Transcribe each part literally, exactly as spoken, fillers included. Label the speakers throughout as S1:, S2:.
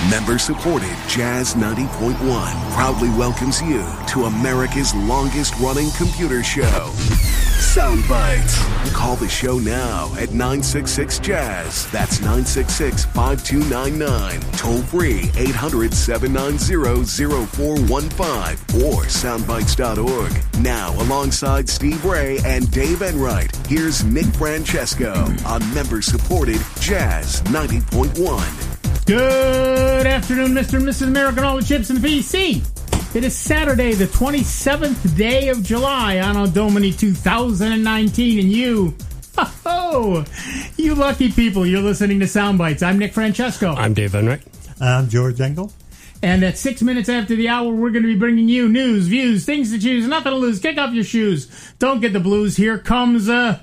S1: Member-supported Jazz ninety point one proudly welcomes you to America's longest-running computer show, Sound Bites. Call the show now at nine six six Jazz. That's nine six six, five two nine nine. Toll free eight hundred, seven nine zero, zero four one five or soundbites dot org. Now, alongside Steve Ray and Dave Enright, here's Nick Francesco on member-supported Jazz ninety point one.
S2: Good afternoon, Mister and Missus America and all the chips in the P C. It is Saturday, the twenty-seventh day of July, Anno Domini two thousand nineteen, and you, oh, you lucky people, you're listening to Sound Bites. I'm Nick Francesco.
S3: I'm Dave Enright.
S4: I'm George Engel.
S2: And at six minutes after the hour, we're going to be bringing you news, views, things to choose, nothing to lose. Kick off your shoes. Don't get the blues. Here comes uh,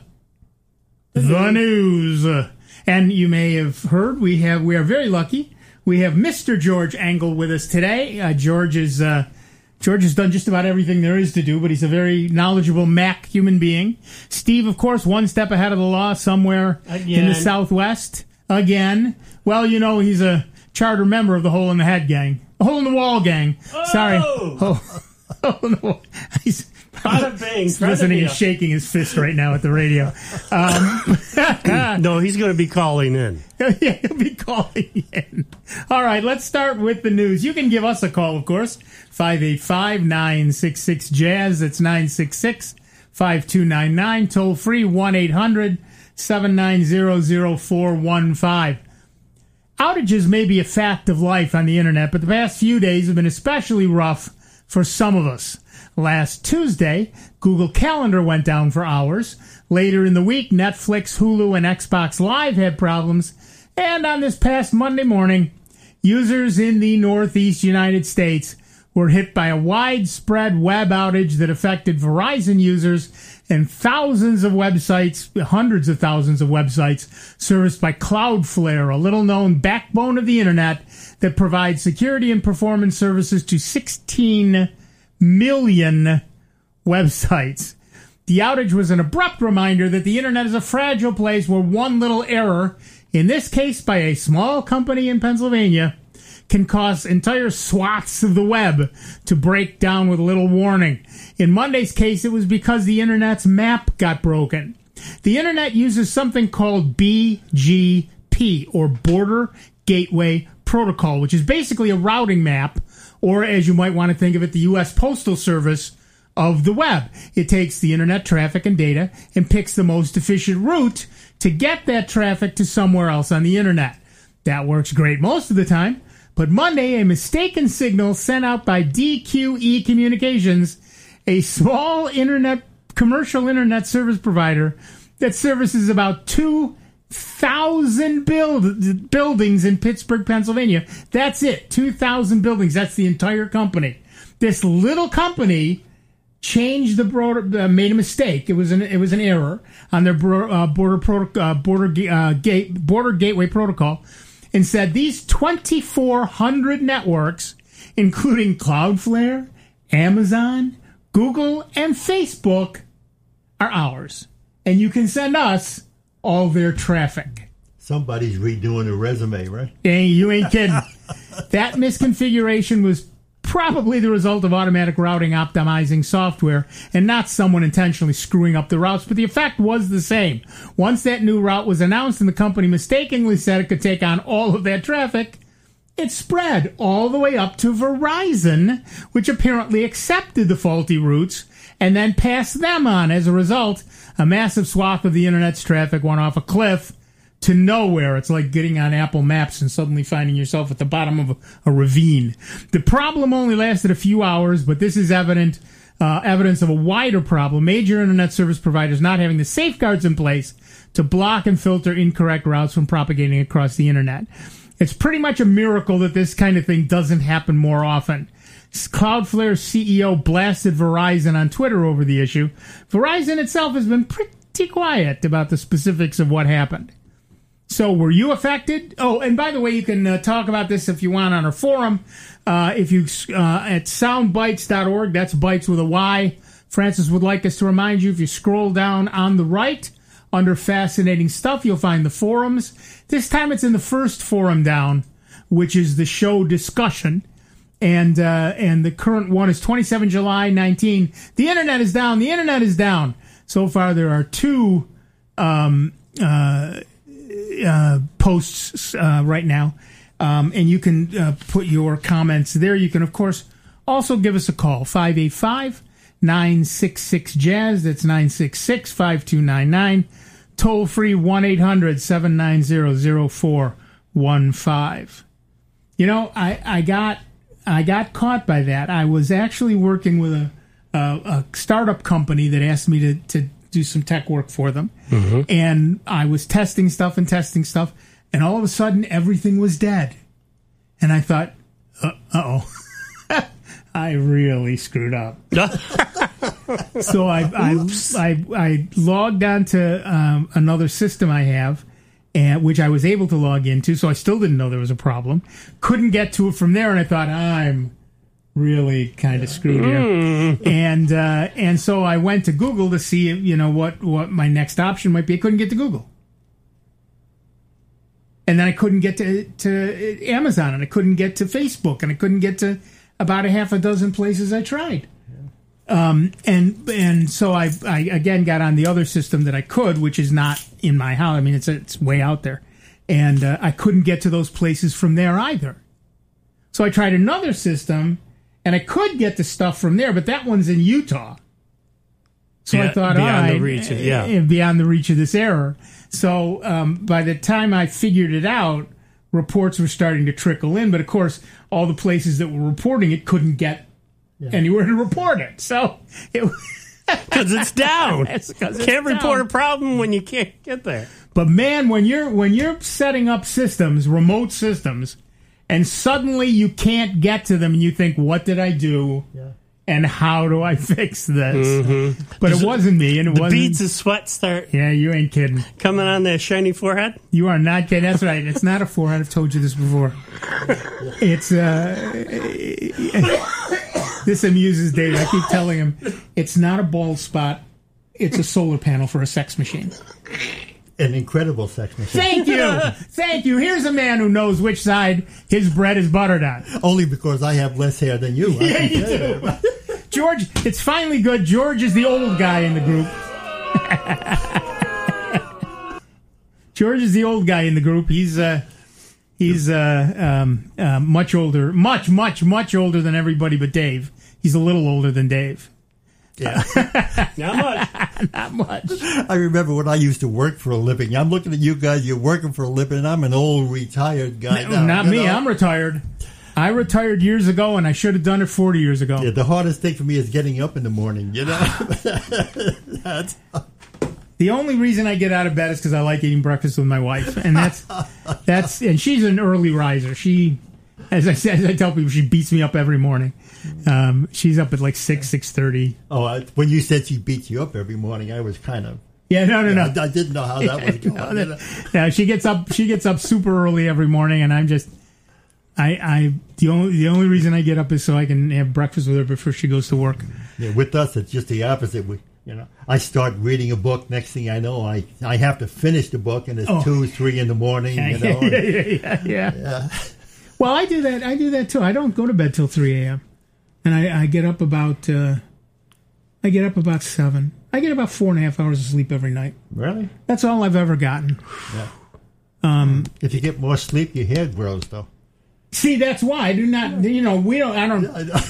S2: the news. Uh, And you may have heard, we have we are very lucky. We have Mister George Engel with us today. Uh, George is uh, George has done just about everything there is to do, but he's a very knowledgeable Mac human being. Steve, of course, one step ahead of the law somewhere Again. in the Southwest. Again. Well, you know, he's a charter member of the Hole in the Head gang. Hole in the Wall gang.
S3: Oh!
S2: Sorry. Hole, Hole in the Wall. He's, He's listening and shaking his fist right now at the radio. Um,
S3: no, he's going to be calling in.
S2: Yeah, he'll be calling in. All right, let's start with the news. You can give us a call, of course. five eight five, nine six six, Jazz. That's nine six six, five two nine nine. Toll free, one eight hundred, seven nine zero, zero four one five. Outages may be a fact of life on the internet, but the past few days have been especially rough for some of us. Last Tuesday, Google Calendar went down for hours. Later in the week, Netflix, Hulu, and Xbox Live had problems. And on this past Monday morning, users in the Northeast United States were hit by a widespread web outage that affected Verizon users and thousands of websites, hundreds of thousands of websites serviced by Cloudflare, a little-known backbone of the internet that provides security and performance services to sixteen million websites. The outage was an abrupt reminder that the internet is a fragile place where one little error, in this case by a small company in Pennsylvania, can cause entire swaths of the web to break down with little warning. In Monday's case, it was because the internet's map got broken. The internet uses something called B G P, or Border Gateway Protocol, which is basically a routing map, or as you might want to think of it, the U S Postal Service of the web. It takes the internet traffic and data and picks the most efficient route to get that traffic to somewhere else on the internet. That works great most of the time, but Monday, a mistaken signal sent out by D Q E Communications, a small internet, commercial internet service provider that services about two thousand build, buildings in Pittsburgh, Pennsylvania. That's it. two thousand buildings. That's the entire company. This little company changed the border, uh, made a mistake. It was an it was an error on their uh, border proto, uh, border uh, gate border gateway protocol, and said these twenty-four hundred networks, including Cloudflare, Amazon, Google, and Facebook, are ours, and you can send us all their traffic.
S4: Somebody's redoing a resume, right?
S2: Hey, you ain't kidding. That misconfiguration was probably the result of automatic routing optimizing software and not someone intentionally screwing up the routes, but the effect was the same. Once that new route was announced and the company mistakenly said it could take on all of that traffic, it spread all the way up to Verizon, which apparently accepted the faulty routes and then passed them on. As a result, a massive swath of the internet's traffic went off a cliff to nowhere. It's like getting on Apple Maps and suddenly finding yourself at the bottom of a, a ravine. The problem only lasted a few hours, but this is evident uh, evidence of a wider problem. Major internet service providers not having the safeguards in place to block and filter incorrect routes from propagating across the internet. It's pretty much a miracle that this kind of thing doesn't happen more often. Cloudflare's C E O blasted Verizon on Twitter over the issue. Verizon itself has been pretty quiet about the specifics of what happened. So were you affected? Oh, and by the way, you can uh, talk about this if you want on our forum. Uh, if you uh, at soundbites dot org, that's bites with a Y. Francis would like us to remind you, if you scroll down on the right, under fascinating stuff, you'll find the forums. This time it's in the first forum down, which is the show discussion. And uh, and the current one is twenty-seven July nineteen. The internet is down. The internet is down. So far, there are two um, uh, uh, posts uh, right now. Um, and you can uh, put your comments there. You can, of course, also give us a call. five eight five, nine six six, jazz. That's nine six six, five two nine nine. Toll free one eight hundred, seven nine zero, zero four one five. You know, I, I got... I got caught by that. I was actually working with a, a, a startup company that asked me to, to do some tech work for them. Mm-hmm. And I was testing stuff and testing stuff. And all of a sudden, everything was dead. And I thought, uh, uh-oh. I really screwed up. So I, I, I, I logged onto um, another system I have, and which I was able to log into, so I still didn't know there was a problem. Couldn't get to it from there, and I thought, I'm really kind of screwed here. Mm. And uh, and so I went to Google to see, you know, what, what my next option might be. I couldn't get to Google. And then I couldn't get to, to Amazon, and I couldn't get to Facebook, and I couldn't get to about a half a dozen places I tried. Um, and and so I, I, again, got on the other system that I could, which is not in my house. I mean, it's it's way out there. And uh, I couldn't get to those places from there either. So I tried another system, and I could get the stuff from there, but that one's in Utah. So yeah, I thought, all right, the reach of, yeah. beyond the reach of this error. So um, by the time I figured it out, reports were starting to trickle in. But, of course, all the places that were reporting it couldn't get Yeah. anywhere to report it. So it
S3: because it's down.
S2: It's
S3: can't
S2: it's
S3: report
S2: down.
S3: a problem when you can't get there.
S2: But man, when you're when you're setting up systems, remote systems, and suddenly you can't get to them, and you think, "What did I do? Yeah. And how do I fix this?" Mm-hmm. But it wasn't me, and it
S3: the
S2: wasn't.
S3: The beads of sweat start.
S2: Yeah, you ain't kidding.
S3: Coming on the shiny forehead.
S2: You are not kidding. That's right. It's not a forehead. I've told you this before. It's uh. This amuses Dave. I keep telling him it's not a bald spot. It's a solar panel for a sex machine.
S4: An incredible sex machine.
S2: Thank you. Thank you. Here's a man who knows which side his bread is buttered on.
S4: Only because I have less hair than you.
S2: Yeah, you do. George, it's finally good. George is the old guy in the group. George is the old guy in the group. He's... uh He's uh, um, uh, much older, much, much, much older than everybody but Dave. He's a little older than Dave.
S4: Yeah.
S3: Not much.
S2: Not much.
S4: I remember when I used to work for a living. I'm looking at you guys, you're working for a living, and I'm an old retired guy
S2: no,
S4: now.
S2: Not me,
S4: know?
S2: I'm retired. I retired years ago, and I should have done it forty years ago.
S4: Yeah, the hardest thing for me is getting up in the morning, you know? That's...
S2: The only reason I get out of bed is because I like eating breakfast with my wife, and that's that's and she's an early riser. She, as I said, as I tell people, she beats me up every morning. Um, she's up at like six, six thirty.
S4: Oh, I, when you said she beats you up every morning, I was kind of
S2: yeah, no, no, no.
S4: I, I didn't know how that was going.
S2: no, that, yeah, she gets up. She gets up super early every morning, and I'm just, I, I the only the only reason I get up is so I can have breakfast with her before she goes to work.
S4: Yeah, with us, it's just the opposite. We. You know, I start reading a book. Next thing I know, I, I have to finish the book, and it's oh. two, three in the morning. You know,
S2: yeah, yeah, yeah, yeah, yeah. Well, I do that. I do that too. I don't go to bed till three a.m. and I, I get up about uh, I get up about seven. I get about four and a half hours of sleep every night.
S4: Really?
S2: That's all I've ever gotten.
S4: Yeah.
S2: Um,
S4: if you get more sleep, your hair grows, though.
S2: See, that's why I do not. You know, we don't. I don't. Yeah, I know.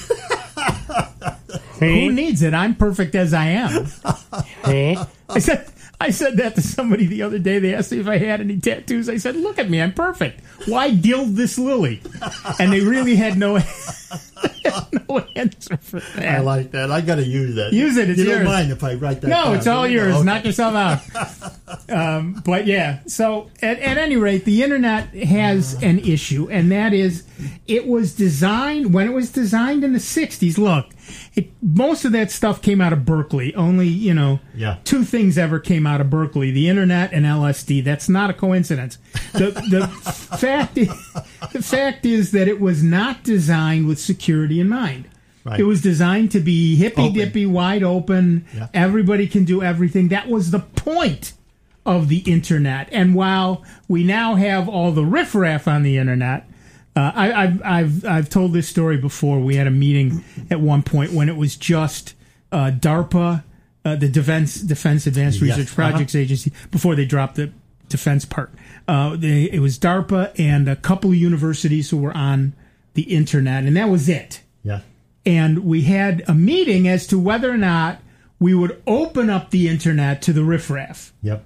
S2: Who needs it? I'm perfect as I am. I said I said that to somebody the other day. They asked me if I had any tattoos. I said, look at me. I'm perfect. Why gild this lily? And they really had no, no answer for that.
S4: I like that. I got to use that.
S2: Use it. It's
S4: you
S2: yours.
S4: don't mind if I write that
S2: No,
S4: down.
S2: it's all
S4: Okay.
S2: yours. Knock yourself out. Um, but yeah, so at, at any rate, the internet has an issue, and that is it was designed, when it was designed in the sixties, look, it, most of that stuff came out of Berkeley. Only, you know,
S4: yeah.
S2: two things ever came out of Berkeley, the internet and L S D. That's not a coincidence. The, the, fact, is, the fact is that it was not designed with security in mind.
S4: Right.
S2: It was designed to be hippy-dippy, wide open.
S4: Yeah.
S2: Everybody can do everything. That was the point of the internet. And while we now have all the riffraff on the internet, Uh, I, I've I've I've told this story before. We had a meeting at one point when it was just uh, DARPA, uh, the Defense Defense Advanced
S4: Yes.
S2: Research Projects
S4: Uh-huh.
S2: Agency, before they dropped the defense part. Uh, they, it was DARPA and a couple of universities who were on the internet, and that was it.
S4: Yeah.
S2: And we had a meeting as to whether or not we would open up the internet to the riffraff.
S4: Yep.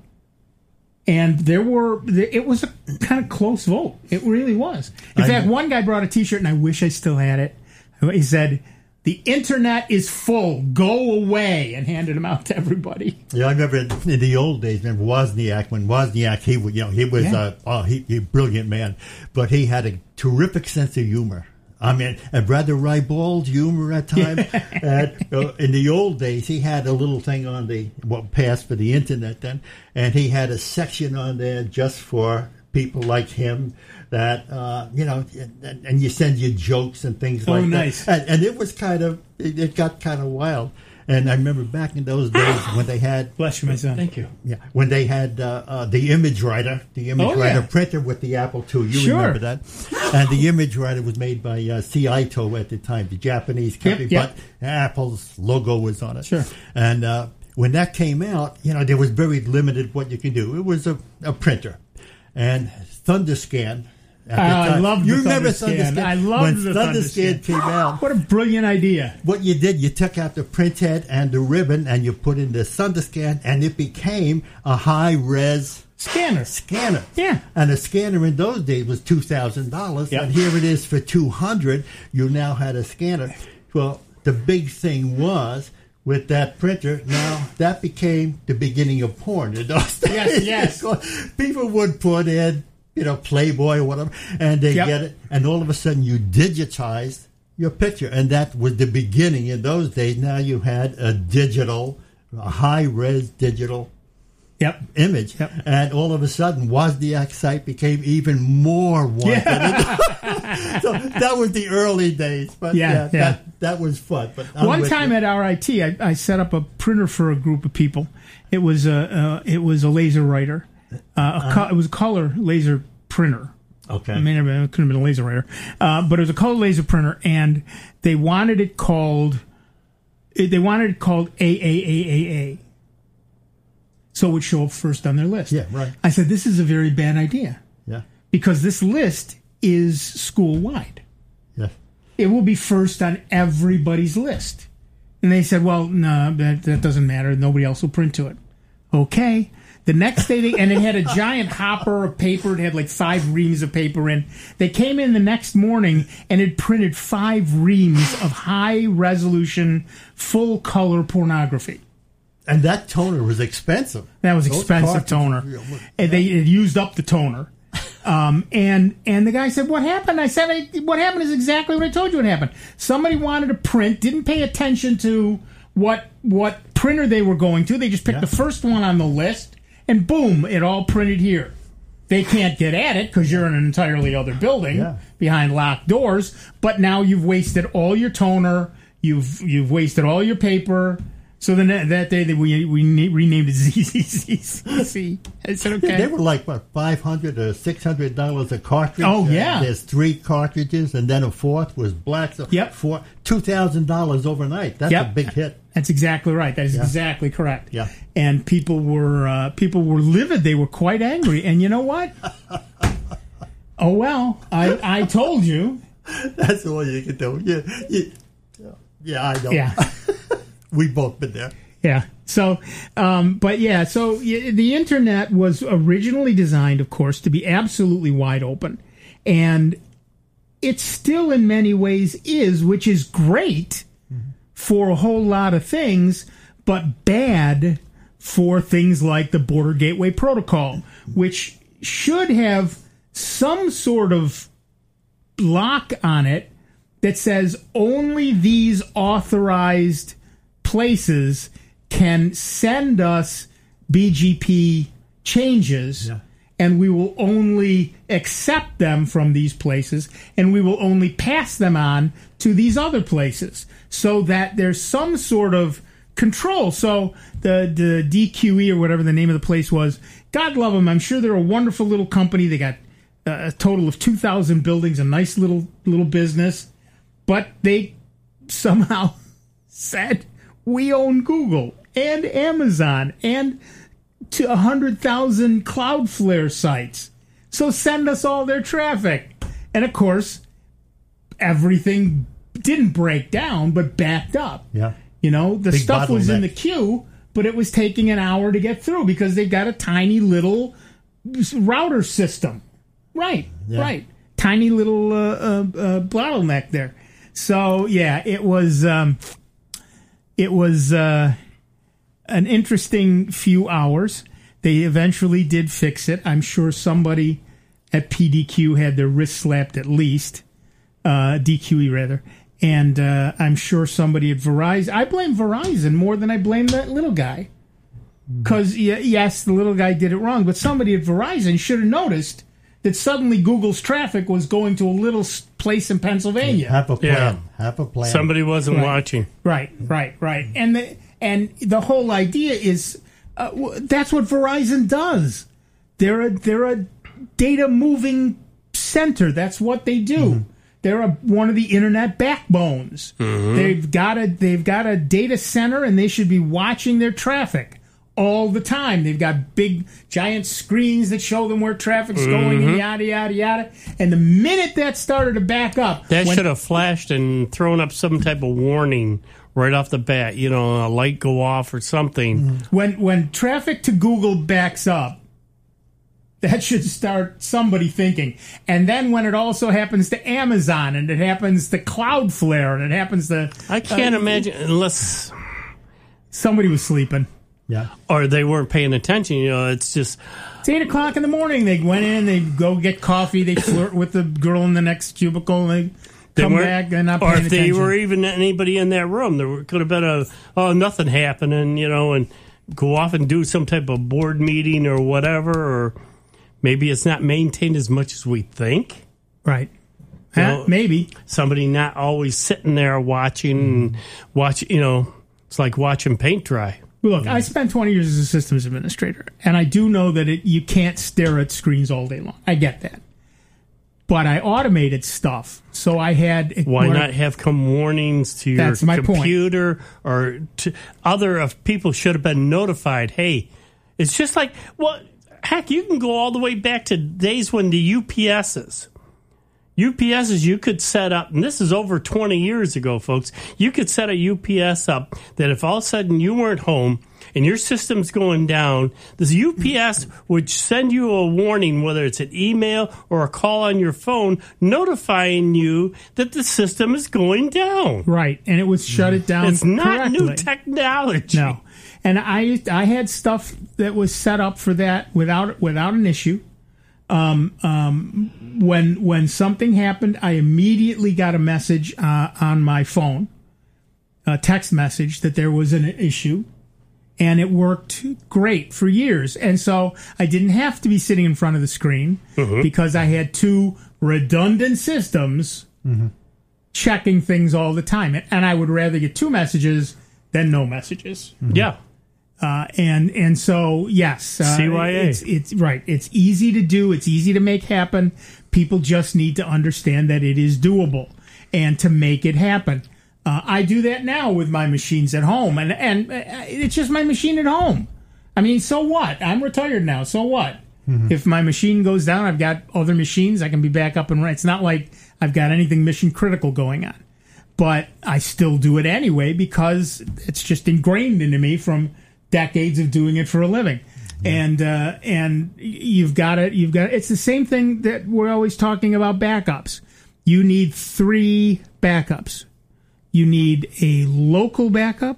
S2: And there were, it was a kind of close vote. It really was. In
S4: I
S2: fact,
S4: know.
S2: one guy brought a T-shirt, and I wish I still had it. He said, "The internet is full. Go away," and handed them out to everybody.
S4: Yeah, I remember in, in the old days. Remember Wozniak? When Wozniak, he was, you know, he was,
S2: Yeah.
S4: uh, oh, he, he a brilliant man, but he had a terrific sense of humor. I mean, and rather ribald humor at times. and, uh, in the old days, he had a little thing on the what passed for the internet then, and he had a section on there just for people like him that uh, you know, and, and you send you jokes and things
S2: Oh,
S4: like
S2: nice.
S4: that. And, and it was kind of, it, it got kind of wild. And I remember back in those days when they had,
S2: Bless you, my son.
S3: Thank you.
S4: yeah, when they had uh, uh, the image writer, the image
S2: Oh,
S4: writer
S2: yeah.
S4: printer with the Apple two. You
S2: Sure.
S4: remember that? And the image writer was made by uh, Saito at the time, the Japanese company,
S2: yep.
S4: but Apple's logo was on it.
S2: Sure.
S4: And uh, when that came out, you know, there was very limited what you can do. It was a, a printer. And Thunderscan. At the
S2: I
S4: time,
S2: loved
S4: you
S2: the
S4: remember
S2: Thunderscan.
S4: Thunderscan?
S2: I loved
S4: when
S2: the
S4: Thunderscan
S2: Thunderscan.
S4: came out.
S2: What a brilliant idea.
S4: What you did, you took out the print head and the ribbon, and you put in the Thunderscan, and it became a high-res
S2: Scanner.
S4: scanner.
S2: Yeah.
S4: And a scanner in those days was two thousand dollars,
S2: Yep.
S4: and here it is for two hundred dollars. You now had a scanner. Well, the big thing was, with that printer, now that became the beginning of porn in those days.
S2: Yes, yes.
S4: People would put in, you know, Playboy or whatever, and they
S2: Yep.
S4: get it, and all of a sudden you digitized your picture, and that was the beginning in those days. Now you had a digital, a high-res digital
S2: Yep.
S4: image,
S2: Yep.
S4: and all of a sudden Wozniak's site became even more wanted. so that was the early days, but
S2: Yeah,
S4: yeah,
S2: yeah.
S4: That, that was fun. But I'm
S2: One
S4: with
S2: time
S4: you.
S2: at R I T, I, I set up a printer for a group of people. It was a uh, it was a laser writer. Uh, a co- it was a color laser printer.
S4: okay,
S2: It may have been, it couldn't have been a laser writer, uh, but it was a color laser printer, and they wanted it called. it- They wanted it called A A A A A. So it would show up first on their list.
S4: Yeah, right.
S2: I said, this is a very bad idea
S4: yeah,
S2: because this list is school wide.
S4: yeah.
S2: It will be first on everybody's list. And they said, well, no, that, that doesn't matter. Nobody else will print to it. Okay. The next day, they, and it had a giant hopper of paper. It had like five reams of paper in. They came in the next morning and it printed five reams of high resolution, full color pornography.
S4: And that toner was expensive.
S2: That was
S4: Those
S2: expensive
S4: cartridges-
S2: toner.
S4: yeah, well,
S2: And they it used up the toner. Um, and and the guy said, what happened? I said, I, what happened is exactly what I told you what happened. Somebody wanted to print, didn't pay attention to what what printer they were going to. They just picked
S4: Yeah.
S2: the first one on the list, and boom, it all printed here. They can't get at it because you're in an entirely other building
S4: Yeah.
S2: behind locked doors. But now you've wasted all your toner. You've you've wasted all your paper. So then that, that day that we we na- renamed it Z Z Z Z C. I said, okay.
S4: Yeah, they were like what five hundred or six hundred dollars a cartridge.
S2: Oh,
S4: Uh,
S2: yeah.
S4: there's three cartridges, and then a fourth was black. So
S2: Yep.
S4: four two thousand dollars overnight. That's
S2: Yep.
S4: a big hit.
S2: That's exactly right. That is
S4: Yeah.
S2: exactly correct.
S4: Yeah.
S2: And people were uh, people were livid. They were quite angry. And you know what? Oh well, I I told you.
S4: That's all you can do. Yeah, yeah, yeah I know.
S2: Yeah.
S4: We both been there.
S2: Yeah. So, um, but yeah, so y- the internet was originally designed, of course, to be absolutely wide open. And it still in many ways is, which is great for a whole lot of things, but bad for things like the Border Gateway Protocol, which should have some sort of lock on it that says only these authorized places can send us B G P changes,
S4: Yeah.
S2: and we will only accept them from these places, and we will only pass them on to these other places, so that there's some sort of control. So the the D Q E or whatever the name of the place was, God love them. I'm sure they're a wonderful little company. They got a total of two thousand buildings, a nice little little business, but they somehow said, we own Google and Amazon and to one hundred thousand Cloudflare sites. So send us all their traffic. And, of course, everything didn't break down, but backed up.
S4: Yeah.
S2: You know, the
S4: Big
S2: stuff was in
S4: bottleneck.
S2: the queue, but it was taking an hour to get through because they've got a tiny little router system. Right,
S4: Yeah.
S2: right. Tiny little uh, uh, uh, bottleneck there. So, yeah, it was... Um, It was uh, an interesting few hours. They eventually did fix it. I'm sure somebody at P D Q had their wrist slapped at least. Uh, D Q E, rather. And uh, I'm sure somebody at Verizon... I blame Verizon more than I blame that little guy. Because, yes, the little guy did it wrong, but somebody at Verizon should have noticed that suddenly Google's traffic was going to a little s- place in Pennsylvania.
S4: Have a plan.
S3: Yeah.
S4: Have a plan.
S3: Somebody wasn't
S2: Right.
S3: watching.
S2: Right, right, right. And the and the whole idea is uh, w- that's what Verizon does. They're a they're a data moving center. That's what they do.
S4: Mm-hmm.
S2: They're a, one of the internet backbones.
S3: Mm-hmm.
S2: They've got a they've got a data center, and they should be watching their traffic all the time. They've got big, giant screens that show them where traffic's going, and yada, yada, yada. And the minute that started to back up...
S3: That
S2: when-
S3: should have flashed and thrown up some type of warning right off the bat. You know, a light go off or something.
S2: When when traffic to Google backs up, that should start somebody thinking. And then when it also happens to Amazon, and it happens to Cloudflare, and it happens to...
S3: I can't
S2: uh,
S3: imagine, unless...
S2: Somebody was sleeping.
S4: Yeah.
S3: Or they weren't paying attention. You know, it's just...
S2: It's eight o'clock in the morning. They went in, they go get coffee, they flirt with the girl in the next cubicle, and they
S3: They
S2: come
S3: weren't-
S2: back and not
S3: or
S2: paying
S3: if they
S2: attention.
S3: were even anybody in that room, there were- could have been a oh nothing happening, you know, and go off and do some type of board meeting or whatever, or maybe it's not maintained as much as we think.
S2: Right.
S3: You
S2: Huh?
S3: know,
S2: Maybe.
S3: Somebody not always sitting there watching, and watch. You know, it's like watching paint dry.
S2: Look, I spent twenty years as a systems administrator, and I do know that it, you can't stare at screens all day long. I get that. But I automated stuff, so I had...
S3: Why
S2: what-
S3: not have come warnings to your
S2: That's my point.
S3: computer or to other of people should have been notified? Hey, it's just like, well, heck, you can go all the way back to days when the U P Ss. U P Ss you could set up, and this is over twenty years ago, folks. You could set a U P S up that if all of a sudden you weren't home and your system's going down, this U P S would send you a warning, whether it's an email or a call on your phone, notifying you that the system is going down.
S2: Right, and it would shut it down
S3: It's not
S2: correctly.
S3: new technology.
S2: No. And I I had stuff that was set up for that without without an issue. Um, um, when when something happened, I immediately got a message uh, on my phone, a text message that there was an issue, and it worked great for years. And so I didn't have to be sitting in front of the screen because I had two redundant systems checking things all the time. And I would rather get two messages than no messages.
S3: Yeah.
S2: Uh, and and so yes, uh,
S3: C Y A.
S2: It's, it's right. It's easy to do. It's easy to make happen. People just need to understand that it is doable and to make it happen. Uh, I do that now with my machines at home, and and uh, it's just my machine at home. I mean, so what? I'm retired now. So what? Mm-hmm. If my machine goes down, I've got other machines. I can be back up and running. It's not like I've got anything mission critical going on, but I still do it anyway because it's just ingrained into me from decades of doing it for a living. Yeah. And uh, and you've got it. You've got it's the same thing that we're always talking about backups. You need three backups. You need a local backup.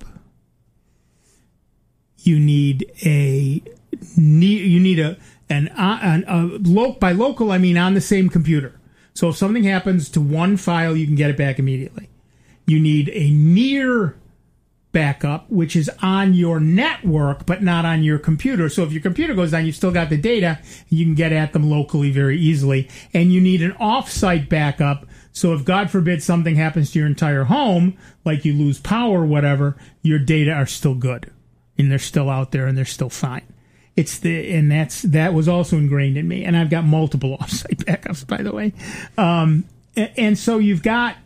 S2: You need a you need a an, an a lo, by local I mean on the same computer. So if something happens to one file, you can get it back immediately. You need a near backup, which is on your network but not on your computer. So if your computer goes down, you've still got the data. You can get at them locally very easily. And you need an off-site backup. So if, God forbid, something happens to your entire home, like you lose power or whatever, your data are still good. And they're still out there and they're still fine. It's the and that's that was also ingrained in me. And I've got multiple offsite backups, by the way. Um, and, and so you've got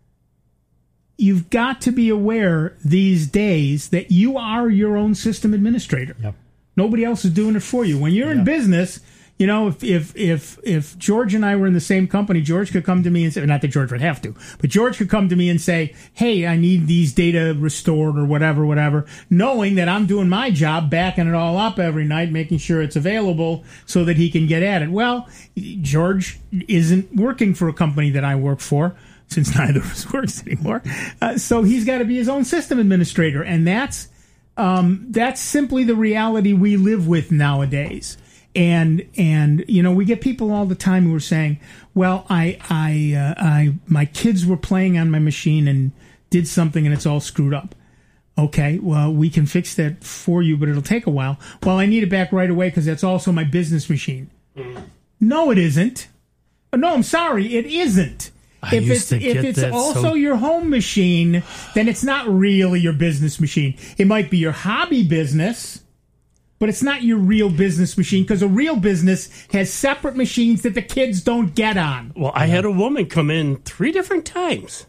S2: you've got to be aware these days that you are your own system administrator.
S4: Yep.
S2: Nobody else is doing it for you. When you're in
S4: Yep.
S2: business, you know, if, if if if George and I were in the same company, George could come to me and say, not that George would have to, but George could come to me and say, hey, I need these data restored or whatever, whatever, knowing that I'm doing my job, backing it all up every night, making sure it's available so that he can get at it. Well, George isn't working for a company that I work for, since neither of us works anymore. Uh, so he's got to be his own system administrator. And that's um, that's simply the reality we live with nowadays. And and you know, we get people all the time who are saying, "Well, I I uh, I my kids were playing on my machine and did something and it's all screwed up." Okay, well, we can fix that for you, but it'll take a while. Well, I need it back right away because that's also my business machine. Mm. No, it isn't. No, I'm sorry, it isn't.
S3: I
S2: if
S3: used
S2: it's
S3: to
S2: if
S3: get
S2: it's
S3: that
S2: also
S3: so-
S2: your home machine, then it's not really your business machine. It might be your hobby business. But it's not your real business machine because a real business has separate machines that the kids don't get on.
S3: Well, I had a woman come in three different times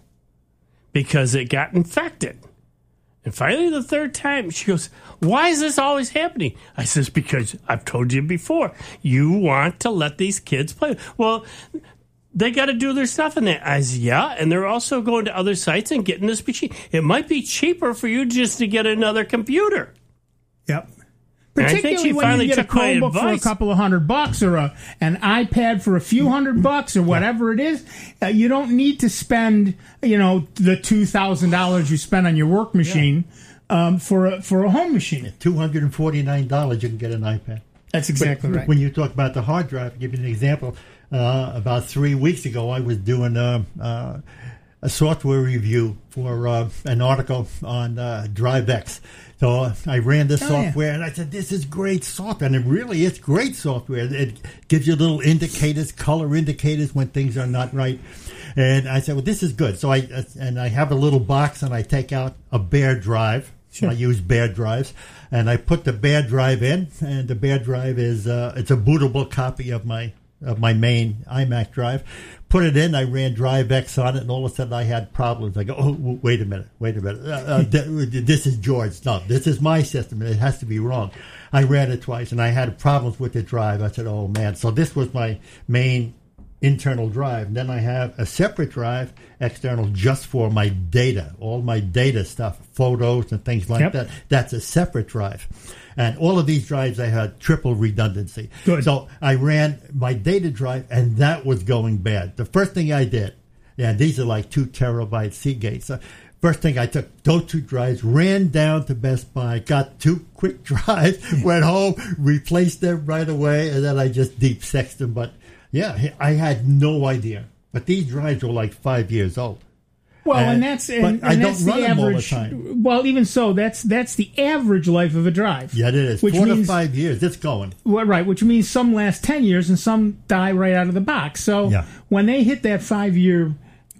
S3: because it got infected. And finally, the third time, she goes, why is this always happening? I says, because I've told you before, you want to let these kids play. Well, they got to do their stuff in there. I said, yeah, and they're also going to other sites and getting this machine. It might be cheaper for you just to get another computer.
S2: Yep.
S3: And I think
S2: Particularly
S3: she
S2: when
S3: finally
S2: you get a
S3: took my
S2: Chromebook for a
S3: advice.
S2: couple of hundred bucks or a an iPad for a few hundred bucks or whatever it is, uh, you don't need to spend, you know, the two thousand dollars you spend on your work machine um, for a for a home machine.
S4: two hundred forty-nine dollars you can get an iPad.
S2: That's exactly
S4: But
S2: right.
S4: When you talk about the hard drive, I'll give you an example. Uh, about three weeks ago, I was doing uh, uh, a software review for uh, an article on uh, DriveX. So I ran this
S2: Oh,
S4: software,
S2: yeah.
S4: and I said, this is great software. And it really is great software. It gives you little indicators, color indicators when things are not right. And I said, well, this is good. So I and I have a little box, and I take out a bare drive.
S2: Sure.
S4: I use bare drives. And I put the bare drive in, and the bare drive is uh, it's a bootable copy of my of my main iMac drive. Put it in, I ran DriveX on it, and all of a sudden I had problems. I go, oh, wait a minute, wait a minute. Uh, uh, th- this is George. No, this is my system, and it has to be wrong. I ran it twice, and I had problems with the drive. I said, oh, man. So this was my main internal drive. Then I have a separate drive, external, just for my data, all my data stuff, photos and things like
S2: Yep.
S4: that. That's a separate drive. And all of these drives, I had triple redundancy.
S2: Good.
S4: So I ran my data drive, and that was going bad. The first thing I did, and these are like two terabyte Seagates. So first thing I took, those two drives, ran down to Best Buy, got two quick drives, went home, replaced them right away, and then I just deep sexed them. But yeah, I had no idea. But these drives were like five years old.
S2: Well, and,
S4: And-
S2: that's
S4: but
S2: and,
S4: I
S2: and
S4: don't
S2: that's
S4: run
S2: the
S4: them all the
S2: average.
S4: time.
S2: Well, even so, that's that's the average life of a drive.
S4: Yeah, it is.
S2: Which
S4: Four
S2: means,
S4: to five years, it's going.
S2: well, right, which means some last ten years and some die right out of the box. So
S4: Yeah.
S2: when they hit that five year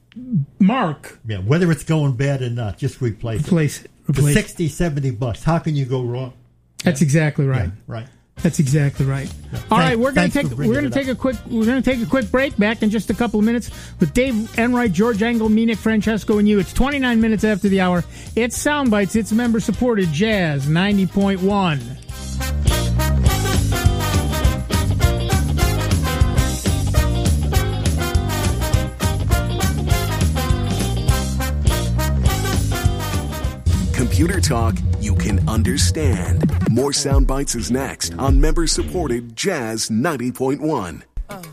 S2: mark,
S4: Yeah, whether it's going bad or not, just replace it.
S2: replace it.
S4: For
S2: Replace it.
S4: sixty, seventy bucks, how can you go wrong?
S2: That's exactly right.
S4: Yeah, right.
S2: That's exactly right. All right, we're going to
S4: thanks
S2: take
S4: for bringing
S2: we're going
S4: it
S2: to take
S4: up.
S2: a quick we're going to take a quick break. Back in just a couple of minutes with Dave Enright, George Engel, me, Nick Francesco, and you. It's twenty-nine minutes after the hour. It's Soundbites. It's member supported Jazz ninety point one.
S1: Computer talk you can understand. More Sound Bites is next on member-supported Jazz ninety point one.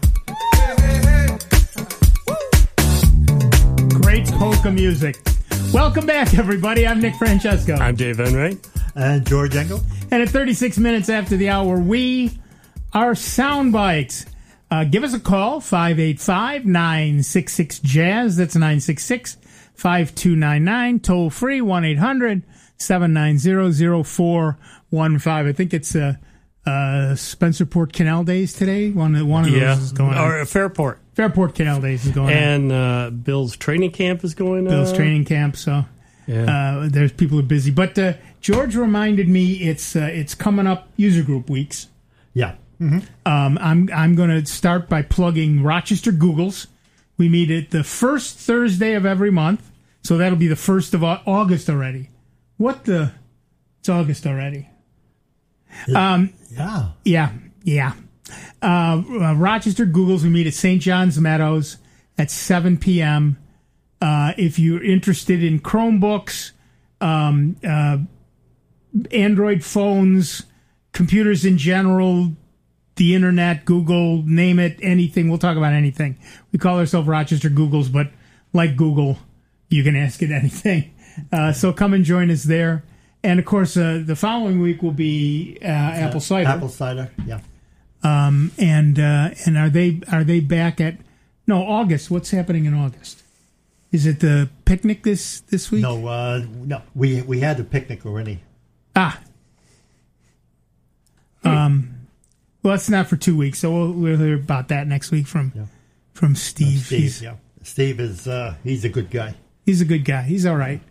S2: Great polka music. Welcome back, everybody. I'm Nick Francesco.
S3: I'm Dave Enright.
S4: And George Engel?
S2: And at thirty-six minutes after the hour, we are Soundbites. Uh, give us a call, five eight five, nine six six, jazz. That's nine six six, five two nine nine. Toll free, one eight hundred, seven nine zero, zero four one five. I think it's uh, uh, Spencerport Canal Days today. One, one of
S3: Yeah,
S2: those is going
S3: or
S2: on.
S3: uh, Fairport.
S2: Fairport Canal Days is going on.
S3: And uh, Bill's training camp is going on.
S2: Bill's training camp, so... Uh, there's people who are busy. But uh, George reminded me it's uh, it's coming up user group weeks.
S4: Yeah.
S2: Um, I'm I'm going to start by plugging Rochester Googles. We meet at the first Thursday of every month, so that'll be the first of Au- August already. What the? It's August already. Um,
S4: Yeah.
S2: yeah, yeah. Uh, uh, Rochester Googles. We meet at Saint John's Meadows at seven p.m. Uh, if you're interested in Chromebooks, um, uh, Android phones, computers in general, the internet, Google, name it, anything. We'll talk about anything. We call ourselves Rochester Googles, but like Google, you can ask it anything. Uh, so come and join us there. And, of course, uh, the following week will be uh, Apple Cider.
S4: Apple cider. Yeah.
S2: Um, and uh, and are they are they back at no August? What's happening in August? Is it the picnic this this week?
S4: No. Uh, no. We we had a picnic already.
S2: Ah. Um. Well, it's not for two weeks, so we'll, we'll hear about that next week from
S4: Yeah.
S2: from Steve.
S4: Steve.
S2: He's,
S4: Yeah. Steve is uh, he's a good guy.
S2: he's a good guy. He's all right.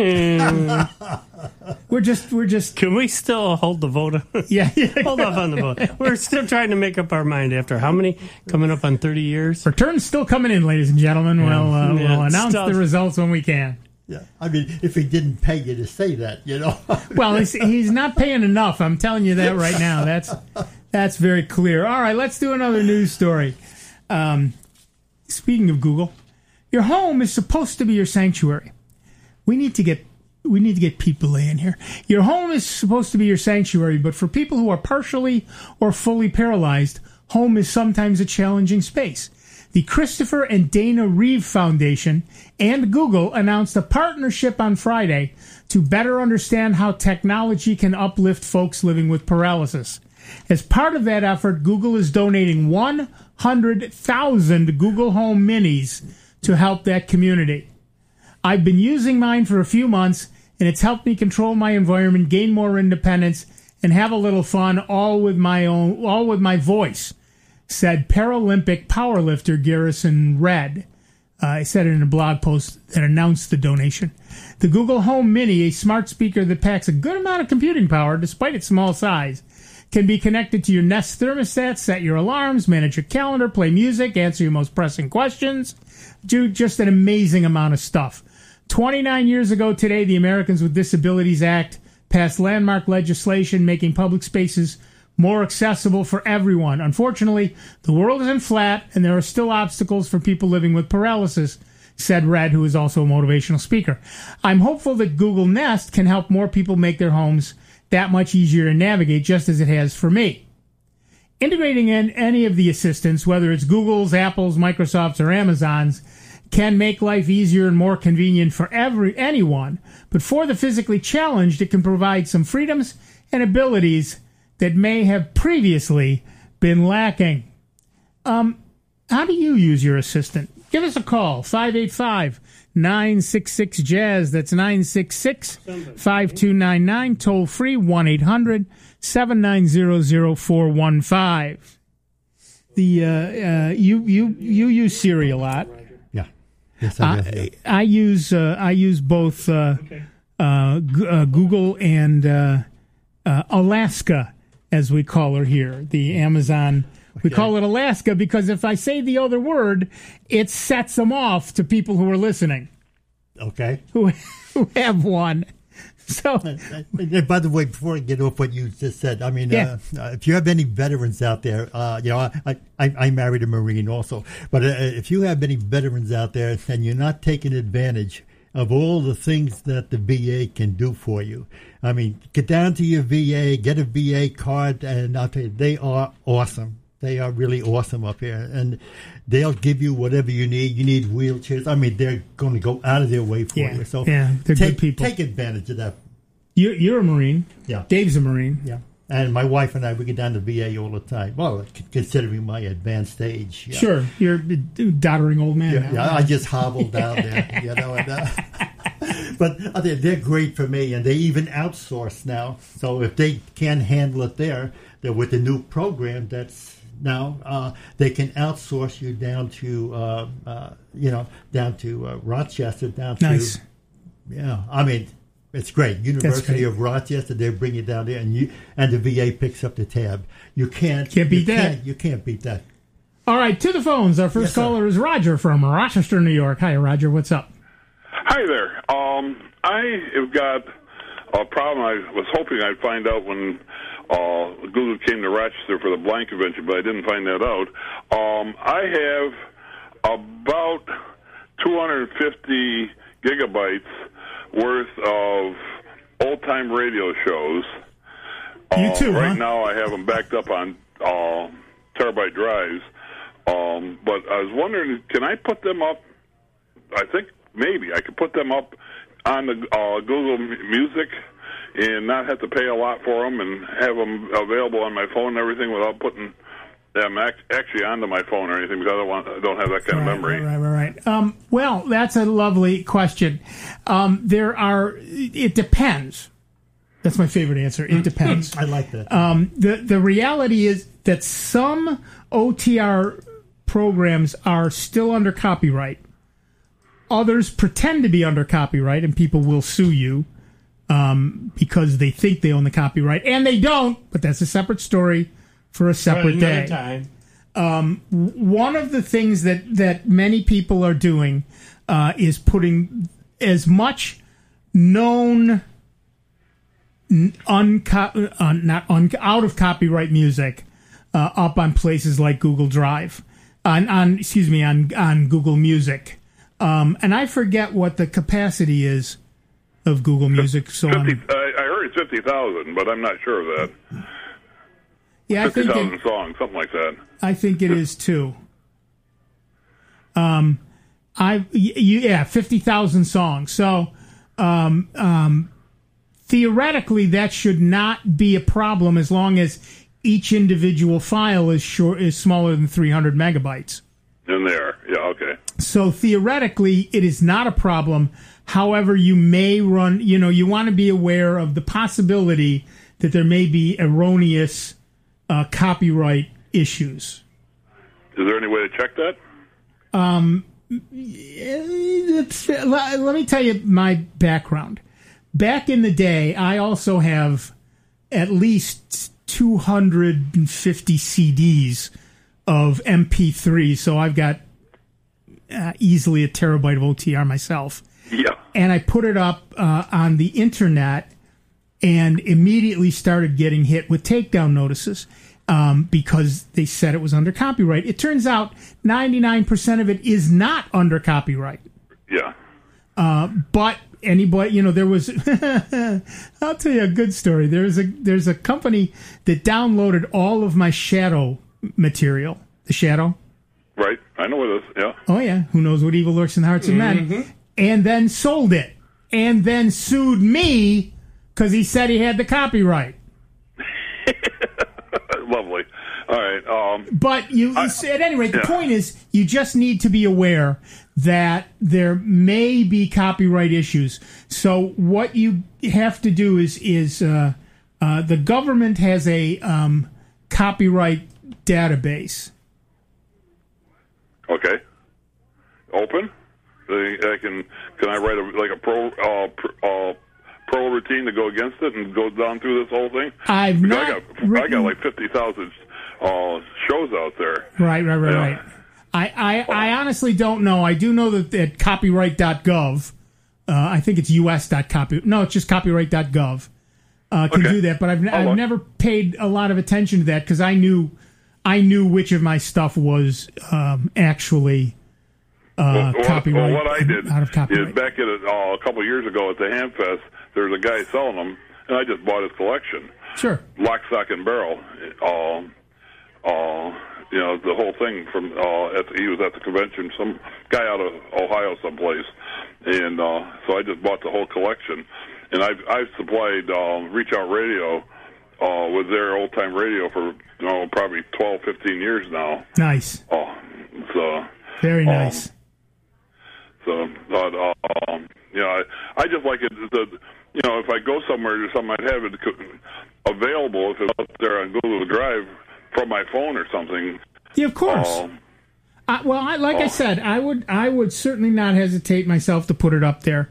S2: We're just we're just
S3: Can we still hold the vote?
S2: yeah.
S3: Hold off on the vote. We're still trying to make up our mind after how many? Coming up on thirty years?
S2: Returns still coming in, ladies and gentlemen. We'll uh,
S3: Yeah,
S2: we'll announce
S3: stuff.
S2: the results when we can.
S4: Yeah. I mean, if he didn't pay you to say that, you know.
S2: Well, he's, he's not paying enough. I'm telling you that right now. That's that's very clear. All right, let's do another news story. Um, speaking of Google, your home is supposed to be your sanctuary. We need to get we need to get Pete Belay in here. Your home is supposed to be your sanctuary, but for people who are partially or fully paralyzed, home is sometimes a challenging space. The Christopher and Dana Reeve Foundation and Google announced a partnership on Friday to better understand how technology can uplift folks living with paralysis. As part of that effort, Google is donating one hundred thousand Google Home Minis to help that community. I've been using mine for a few months, and it's helped me control my environment, gain more independence, and have a little fun, all with my own, all with my voice, said Paralympic powerlifter Garrison Red. Uh, I said it in a blog post that announced the donation. The Google Home Mini, a smart speaker that packs a good amount of computing power despite its small size, can be connected to your Nest thermostat, set your alarms, manage your calendar, play music, answer your most pressing questions. Do just an amazing amount of stuff. twenty-nine years ago today, the Americans with Disabilities Act passed landmark legislation making public spaces more accessible for everyone. Unfortunately, the world isn't flat, and there are still obstacles for people living with paralysis, said Red, who is also a motivational speaker. I'm hopeful that Google Nest can help more people make their homes that much easier to navigate, just as it has for me. Integrating in any of the assistants, whether it's Google's, Apple's, Microsoft's, or Amazon's, can make life easier and more convenient for every anyone. But for the physically challenged, it can provide some freedoms and abilities that may have previously been lacking. Um, how do you use your assistant? Give us a call, five eight five, nine six six, jazz. That's nine six six, five two nine nine. Toll free, one eight hundred, seven nine zero, zero four one five. The, uh, uh, you, you, you use Siri a lot.
S4: Yeah. Yes, I, do,
S2: I,
S4: yeah.
S2: I use uh, I use both uh, uh, G- uh, Google and uh, uh, Alaska, as we call her here, the Amazon. We call it Alaska because if I say the other word, it sets them off to people who are listening,
S4: Okay.
S2: who who have one. So,
S4: And by the way, before I get off what you just said, I mean,
S2: Yeah.
S4: uh, uh, if you have any veterans out there, uh, you know, I, I, I married a Marine also, but uh, if you have any veterans out there and you're not taking advantage of all the things that the V A can do for you, I mean, get down to your V A, get a V A card, and I'll tell you, they are awesome. They are really awesome up here, and they'll give you whatever you need. You need wheelchairs. I mean, they're going to go out of their way for
S2: Yeah,
S4: you. So
S2: yeah, they're
S4: take,
S2: good people.
S4: Take advantage of that.
S2: you're, you're a Marine.
S4: Yeah.
S2: Dave's a Marine.
S4: Yeah. And my wife and I, we get down to V A all the time. Well, c- considering my advanced age. Yeah.
S2: Sure, you're a doddering old man.
S4: Yeah,
S2: now.
S4: yeah, I just hobble down there, you know. And, uh, but uh, they're, they're great for me, and they even outsource now. So if they can't handle it there, they're with the new program that's now uh, they can outsource you down to, uh, uh, you know, down to uh, Rochester, down
S2: Nice.
S4: to Yeah, I mean, it's great. University great. of Rochester, they bring you down there, and you and the V A picks up the tab. You can't
S2: can't beat
S4: you
S2: that.
S4: Can't, you can't beat that.
S2: All right, to the phones. Our first yes, caller sir. is Roger from Rochester, New York. Hi, Roger. What's up?
S5: Hi there. Um, I have got a problem. I was hoping I'd find out when uh, Google came to Rochester for the Blind Convention, but I didn't find that out. Um, I have about two hundred fifty gigabytes worth of old-time radio shows.
S2: You too,
S5: uh, Right
S2: huh?
S5: now I have them backed up on uh, terabyte drives. Um, but I was wondering, can I put them up? I think maybe I could put them up on the uh, Google Music and not have to pay a lot for them and have them available on my phone and everything without putting them actually onto my phone or anything, because I don't, want, I don't have that kind
S2: right,
S5: of memory.
S2: Right, right, right. Um, well, that's a lovely question. Um, there are, it depends. That's my favorite answer. It depends.
S4: I like that.
S2: Um, the, the reality is that some O T R programs are still under copyright. Others pretend to be under copyright, and people will sue you um, because they think they own the copyright, and they don't, but that's a separate story for a separate day.
S3: Time.
S2: Um, one of the things that, that many people are doing uh, is putting as much known, unco- uh, not un- out of copyright music uh, up on places like Google Drive, on, on excuse me, on on Google Music, um, and I forget what the capacity is of Google Music. So
S5: fifty, on, I, I heard it's fifty thousand, but I'm not sure of that.
S2: Yeah, I think
S5: fifty thousand
S2: it,
S5: songs, something like that.
S2: I think it is too. Um, I you, yeah, fifty thousand songs. So, um, um, theoretically, that should not be a problem as long as each individual file is short is smaller than three hundred megabytes.
S5: In there, yeah, okay.
S2: So theoretically, it is not a problem. However, you may run. You know, you want to be aware of the possibility that there may be erroneous Uh, copyright issues.
S5: Is there any way to check that?
S2: Um, it's, let, let me tell you my background. Back in the day, I also have at least two hundred fifty C Ds of M P threes, so I've got uh, easily a terabyte of O T R myself.
S5: Yeah.
S2: And I put it up uh, on the internet and immediately started getting hit with takedown notices um, because they said it was under copyright. It turns out ninety-nine percent of it is not under copyright.
S5: Yeah.
S2: Uh, but anybody, you know, there was, I'll tell you a good story. There's a, there's a company that downloaded all of my Shadow material. The Shadow?
S5: Right. I know what it is, yeah.
S2: Oh, yeah. Who knows what evil lurks in the hearts of
S3: Mm-hmm.
S2: men. And then sold it. And then sued me because he said he had the copyright.
S5: Lovely. All right. Um,
S2: but you,
S5: I,
S2: at any rate, the
S5: yeah.
S2: point is you just need to be aware that there may be copyright issues. So what you have to do is is uh, uh, the government has a um, copyright database.
S5: Okay. Open. I can can I write a, like a pro uh, pro, uh, pro routine to go against it and go down through this whole thing?
S2: I've
S5: because
S2: not.
S5: I got,
S2: written,
S5: I got like fifty thousand uh, shows out there.
S2: Right, right, right,
S5: yeah.
S2: right. I, I, I honestly don't know. I do know that at copyright dot gov, uh, I think it's U S dot copy. No, it's just copyright dot gov. Uh, can
S5: okay.
S2: do that, but I've
S5: I'll
S2: I've
S5: look.
S2: never paid a lot of attention to that because I knew I knew which of my stuff was um, actually. Uh,
S5: well,
S2: copyright,
S5: well, what I did
S2: out of copyright.
S5: is back at it, uh, a couple of years ago at the Hamfest, there was a guy selling them, and I just bought his collection.
S2: Sure.
S5: Lock, stock, and barrel. Uh, uh, you know, the whole thing from, uh, at the, he was at the convention, some guy out of Ohio someplace, and uh, so I just bought the whole collection. And I've, I've supplied uh, Reach Out Radio uh, with their old-time radio for, you know, probably twelve, fifteen years now.
S2: Nice.
S5: Oh, so...
S2: Very nice.
S5: Um, So, but, um, you know, I, I just like it that, you know, if I go somewhere or something, I'd have it available if it's out there on Google Drive from my phone or something.
S2: Yeah, of course.
S5: Um,
S2: I, well, I, like oh. I said, I would I would certainly not hesitate myself to put it up there.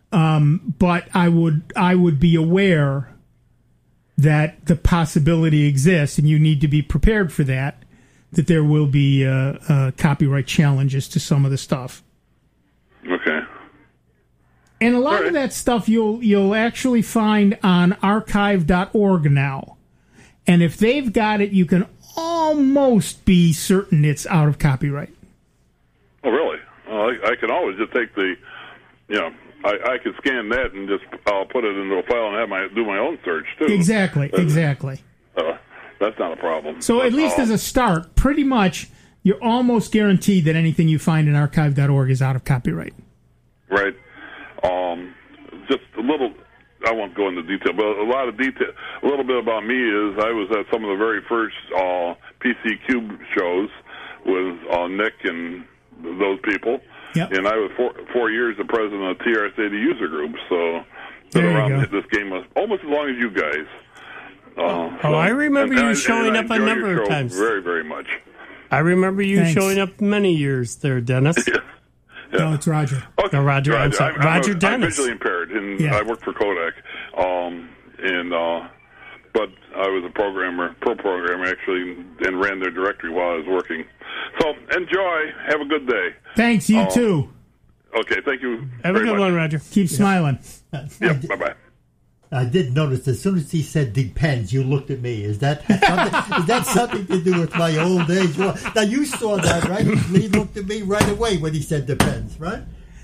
S2: Um, but I would I would be aware that the possibility exists, and you need to be prepared for that, that there will be uh, uh, copyright challenges to some of the stuff.
S5: Okay.
S2: And a lot
S5: All right.
S2: of that stuff you'll you'll actually find on archive dot org now. And if they've got it, you can almost be certain it's out of copyright.
S5: Oh, really? Well, I, I can always just take the, you know, I, I could scan that and just I'll put it into a file and have my do my own search too.
S2: Exactly,
S5: Uh,
S2: exactly.
S5: Uh, that's not a problem.
S2: So at least
S5: Uh,
S2: as a start, pretty much you're almost guaranteed that anything you find in archive dot org is out of copyright.
S5: Right. Um, just a little. I won't go into detail, but a lot of detail. A little bit about me is I was at some of the very first uh, P C Cube shows with uh, Nick and those people.
S2: Yep.
S5: And I was four, four years the president of T R S eighty user group, so been
S2: There you
S5: around
S2: go.
S5: this game was almost as long as you guys. Uh,
S3: Oh,
S5: so-
S3: I remember
S5: and-
S3: you
S5: and-
S3: showing
S5: and I
S3: up a
S5: enjoy
S3: number
S5: your
S3: of
S5: show
S3: times.
S5: Very, very much.
S3: I remember you
S2: Thanks.
S3: showing up many years there, Dennis.
S2: No, it's Roger.
S5: Okay.
S3: Oh, Roger, I'm sorry.
S5: I'm,
S3: Roger
S5: I'm,
S3: Dennis.
S5: I'm visually impaired, and
S2: Yeah.
S5: I work for Kodak. Um, and uh, but I was a programmer, pro programmer actually, and ran their directory while I was working. So enjoy. Have a good day.
S2: Thanks, you
S5: Oh.
S2: too.
S5: Okay, thank you.
S3: Have a
S5: very
S3: good
S5: much.
S3: one, Roger.
S2: Keep smiling.
S5: Yep. Bye bye.
S4: I did notice as soon as he said depends, you looked at me. Is that something, is that something to do with my old age? Well, now you saw that, right? He looked at me right away when he said depends, right?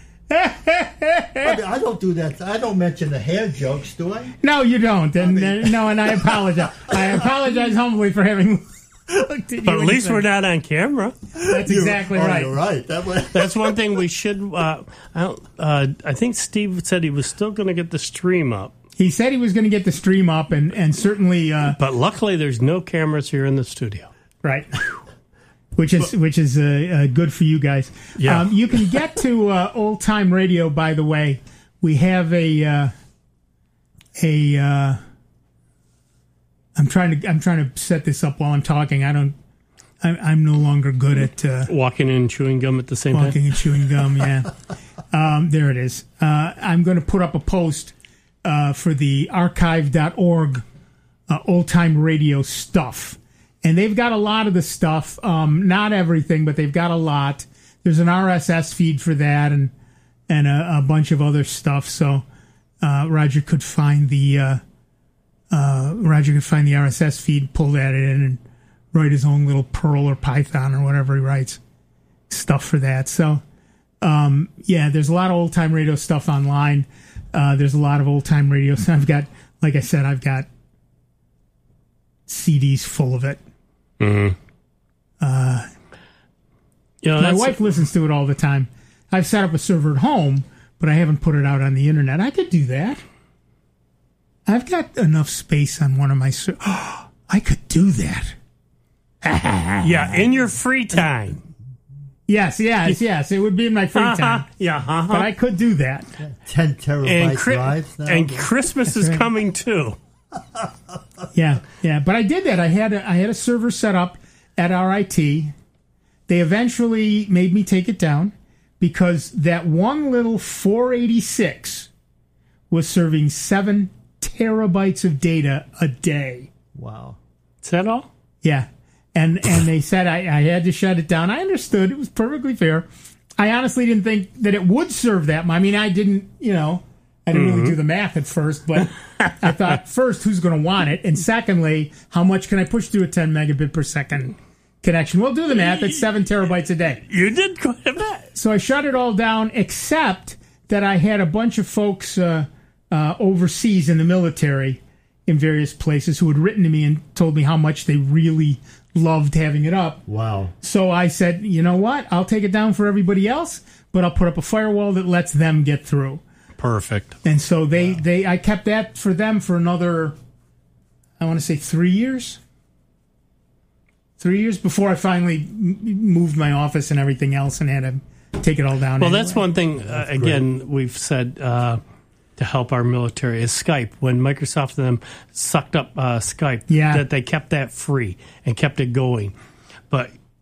S4: I, mean, I don't do that. I don't mention the hair jokes, do I?
S2: No, you don't. And uh, no, and I apologize. I apologize humbly for having looked at you.
S3: But at
S2: when
S3: least
S2: you
S3: we're
S2: said-
S3: not on camera.
S2: That's exactly
S4: oh,
S2: right.
S4: You're right. That was,
S3: That's one thing we should. Uh, I, don't, uh, I think Steve said he was still going to get the stream up,
S2: He said he was going to get the stream up, and and certainly uh,
S3: but luckily there's no cameras here in the studio.
S2: right. Which is which is uh, uh, good for you guys.
S3: Yeah.
S2: Um, you can get to uh, Old Time Radio. By the way, we have a uh, a. Uh, I'm trying to I'm trying to set this up while I'm talking. I don't. I'm, I'm no longer good at uh,
S3: Walking in and chewing gum at the same
S2: walking
S3: time.
S2: and chewing gum. Yeah. um, there it is. Uh, I'm going to put up a post uh, for the archive dot org uh, Old Time Radio stuff. And they've got a lot of the stuff, um, not everything, but they've got a lot. There's an R S S feed for that, and and a, a bunch of other stuff. So uh, Roger could find the uh, uh, Roger could find the R S S feed, pull that in, and write his own little Perl or Python or whatever he writes stuff for that. So um, yeah, there's a lot of old time radio stuff online. Uh, there's a lot of old time radio. So I've got, like I said, I've got C Ds full of it.
S3: Mm-hmm.
S2: Uh,
S3: You know,
S2: my
S3: that's-
S2: wife listens to it all the time. I've set up a server at home, but I haven't put it out on the internet. I could do that. I've got enough space on one of my ser- oh, I could do that.
S3: yeah, in your free time.
S2: Yes, yes, yes. It would be in my free time.
S3: Uh-huh. Yeah, uh-huh.
S2: But I could do that.
S4: ten terabyte
S3: and, Chri-
S4: drives now.
S3: and Christmas is
S2: right.
S3: coming too.
S2: Yeah, yeah. But I did that. I had a, I had a server set up at R I T. They eventually made me take it down because that one little four eighty-six was serving seven terabytes of data a day.
S4: Wow.
S3: Is that all?
S2: Yeah. And and they said I, I had to shut it down. I understood. It was perfectly fair. I honestly didn't think that it would serve that. I mean, I didn't, you know, I didn't
S3: Mm-hmm.
S2: really do the math at first, but I thought, first, who's going to want it? And secondly, how much can I push through a ten megabit per second connection? We'll do the math. It's seven terabytes a day.
S3: You did quite a bit.
S2: So I shut it all down, except that I had a bunch of folks uh, uh, overseas in the military in various places who had written to me and told me how much they really loved having it up.
S4: Wow.
S2: So I said, you know what? I'll take it down for everybody else, but I'll put up a firewall that lets them get through.
S3: Perfect.
S2: And so they, they I kept that for them for another, I want to say three years. Three years before I finally m- moved my office and everything else and had to take it all down.
S3: Well,
S2: anyway.
S3: that's one thing, uh, again, we've said uh, to help our military is Skype. When Microsoft and them sucked up uh, Skype,
S2: Yeah.
S3: that they kept that free and kept it going. But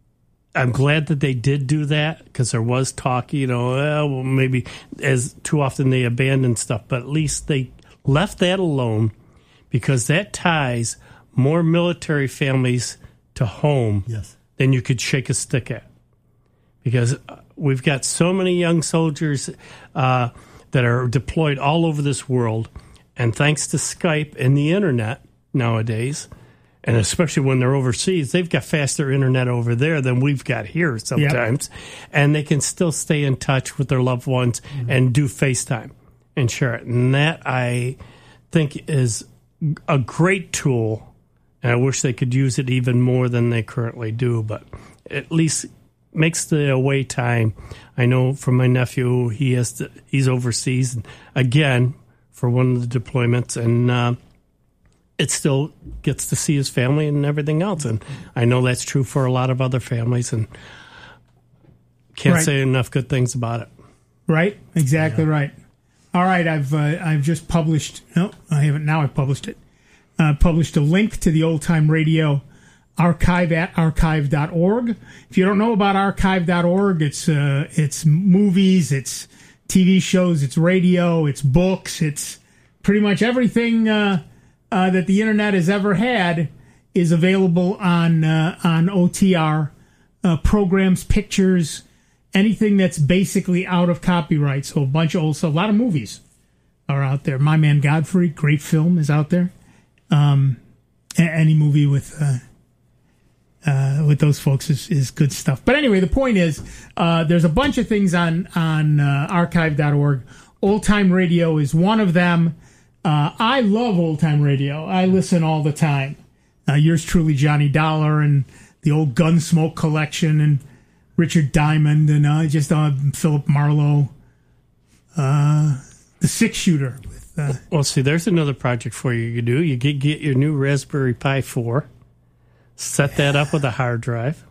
S3: I'm glad that they did do that because there was talk, you know, uh, well, maybe as too often they abandon stuff, but at least they left that alone because that ties more military families to home
S4: Yes.
S3: than you could shake a stick at. Because we've got so many young soldiers uh, that are deployed all over this world, and thanks to Skype and the internet nowadays, and especially when they're overseas, they've got faster internet over there than we've got here sometimes. Yep. And they can still stay in touch with their loved ones mm-hmm. and do FaceTime and share it. And that, I think, is a great tool. And I wish they could use it even more than they currently do. But at least makes the away time. I know from my nephew, he has to, he's overseas, again, for one of the deployments. And uh, it still gets to see his family and everything else. And I know that's true for a lot of other families, and can't right. say enough good things about it.
S2: Right, exactly yeah. right. All right, I've uh, I've just published. No, I haven't. Now I've published it. Uh, published a link to the Old Time Radio archive at archive dot org. If you don't know about archive dot org, it's uh, it's movies, it's T V shows, it's radio, it's books, it's pretty much everything. Uh, Uh, that the internet has ever had is available on uh, on O T R uh, programs, pictures, anything that's basically out of copyright. So a bunch of also a lot of movies are out there. My Man Godfrey, great film, is out there. Um, any movie with uh, uh, with those folks is, is good stuff. But anyway, the point is uh, there's a bunch of things on on uh, archive dot org. Old Time Radio is one of them. Uh, I love old time radio. I listen all the time. Uh, yours truly, Johnny Dollar, and the old Gunsmoke collection, and Richard Diamond, and uh, just uh, Philip Marlowe, uh, the six shooter. With, uh,
S3: well, see, there's another project for you to do. You get get your new Raspberry Pi four, set that up with a hard drive,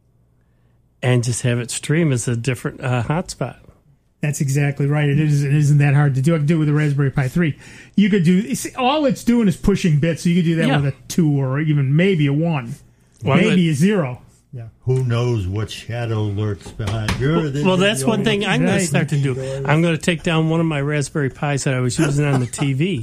S3: and just have it stream as a different uh, hotspot.
S2: That's exactly right. It is. It isn't that hard to do. I could do it with a Raspberry Pi three. You could do all it's doing is pushing bits. So you could do that yeah. with a two or even maybe a one, well, maybe a zero.
S4: Yeah. Who knows what shadow lurks behind your?
S3: Well, well that's one thing I'm going to start to do. I'm going to take down one of my Raspberry Pis that I was using on the T V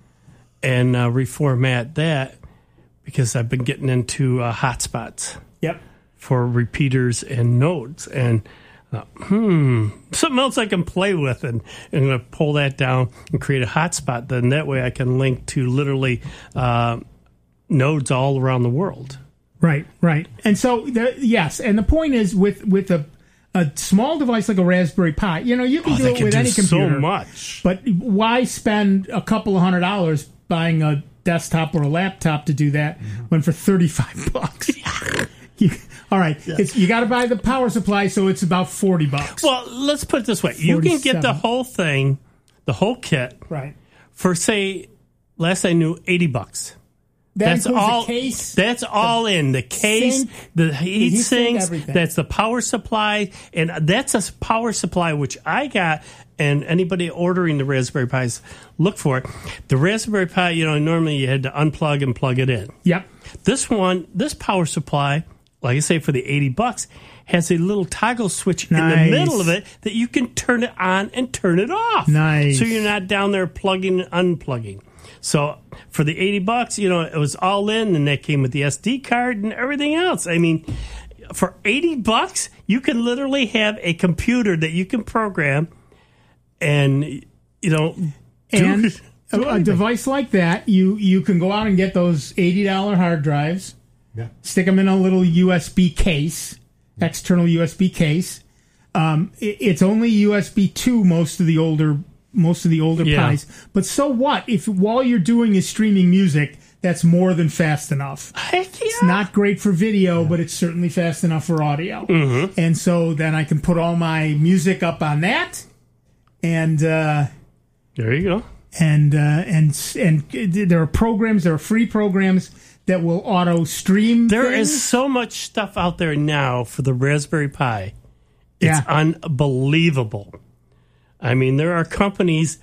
S3: and uh, reformat that because I've been getting into uh, hotspots.
S2: Yep.
S3: For repeaters and nodes and. Uh, hmm, something else I can play with, and I'm going to pull that down and create a hotspot. Then that way I can link to literally uh, nodes all around the world.
S2: Right, right. And so, the, yes, and the point is with, with a, a small device like a Raspberry Pi, you know, you can
S3: oh,
S2: do it
S3: can
S2: with
S3: do
S2: any computer.
S3: So much.
S2: But why spend a couple of hundred dollars buying a desktop or a laptop to do that mm-hmm. when for thirty-five bucks? you, All right, yeah. it's, you got to buy the power supply, so it's about forty bucks.
S3: Well, let's put it this way: you can get the whole thing, the whole kit,
S2: right,
S3: for say, last I knew, eighty bucks.
S2: That
S3: that's all.
S2: The case,
S3: that's all in the case,
S2: sink,
S3: the heat
S2: the
S3: sinks.
S2: Everything.
S3: That's the power supply, and that's a power supply which I got. And anybody ordering the Raspberry Pis, look for it. The Raspberry Pi, you know, normally you had to unplug and plug it in.
S2: Yep.
S3: This one, this power supply. Like I say, for the eighty bucks, has a little toggle switch
S2: nice.
S3: in the middle of it that you can turn it on and turn it off.
S2: Nice.
S3: So you're not down there plugging and unplugging. So for the eighty bucks, you know, it was all in, and that came with the S D card and everything else. I mean, for eighty bucks, you can literally have a computer that you can program and, you know,
S2: and
S3: do, do
S2: a, a device like that, you, you can go out and get those eighty dollars hard drives.
S4: Yeah.
S2: Stick them in a little U S B case, external U S B case. Um, it, it's only U S B two most of the older most of the older
S3: yeah.
S2: Pis. But so what? If while you're doing is streaming music, that's more than fast enough.
S3: Heck yeah.
S2: It's not great for video, yeah. but it's certainly fast enough for audio.
S3: Mm-hmm.
S2: And so then I can put all my music up on that, and uh,
S3: there you go.
S2: And uh, and and there are programs, there are free programs that will auto stream.
S3: There
S2: things.
S3: is so much stuff out there now for the Raspberry Pi. It's
S2: yeah.
S3: unbelievable. I mean, there are companies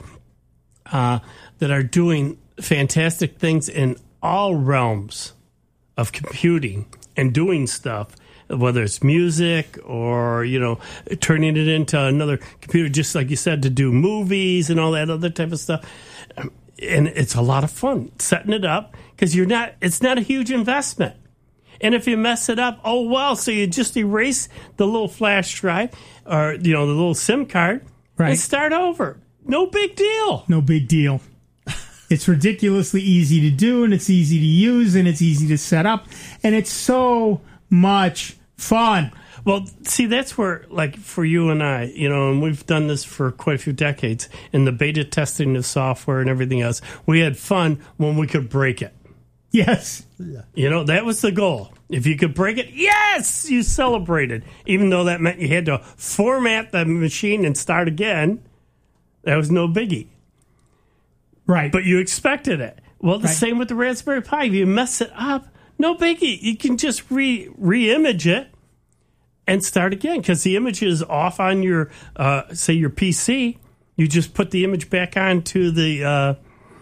S3: uh, that are doing fantastic things in all realms of computing and doing stuff. whether it's music or, you know, turning it into another computer, just like you said, to do movies and all that other type of stuff. And it's a lot of fun setting it up because you're not, it's not a huge investment. And if you mess it up, oh, well, so you just erase the little flash drive or, you know, the little SIM card
S2: right.
S3: and start over. No big deal.
S2: No big deal. It's ridiculously easy to do, and it's easy to use, and it's easy to set up, and it's so much fun.
S3: Well, see, that's where, like, for you and I, you know, and we've done this for quite a few decades, in the beta testing of software and everything else, we had fun when we could break it.
S2: Yes.
S3: You know, that was the goal. If you could break it, yes, you celebrated. Even though that meant you had to format the machine and start again, that was no biggie.
S2: Right.
S3: But you expected it. Well, the
S2: right.
S3: same with the Raspberry Pi. If you mess it up, no biggie. You can just re re-image it and start again because the image is off on your, uh, say, your P C. You just put the image back onto the uh,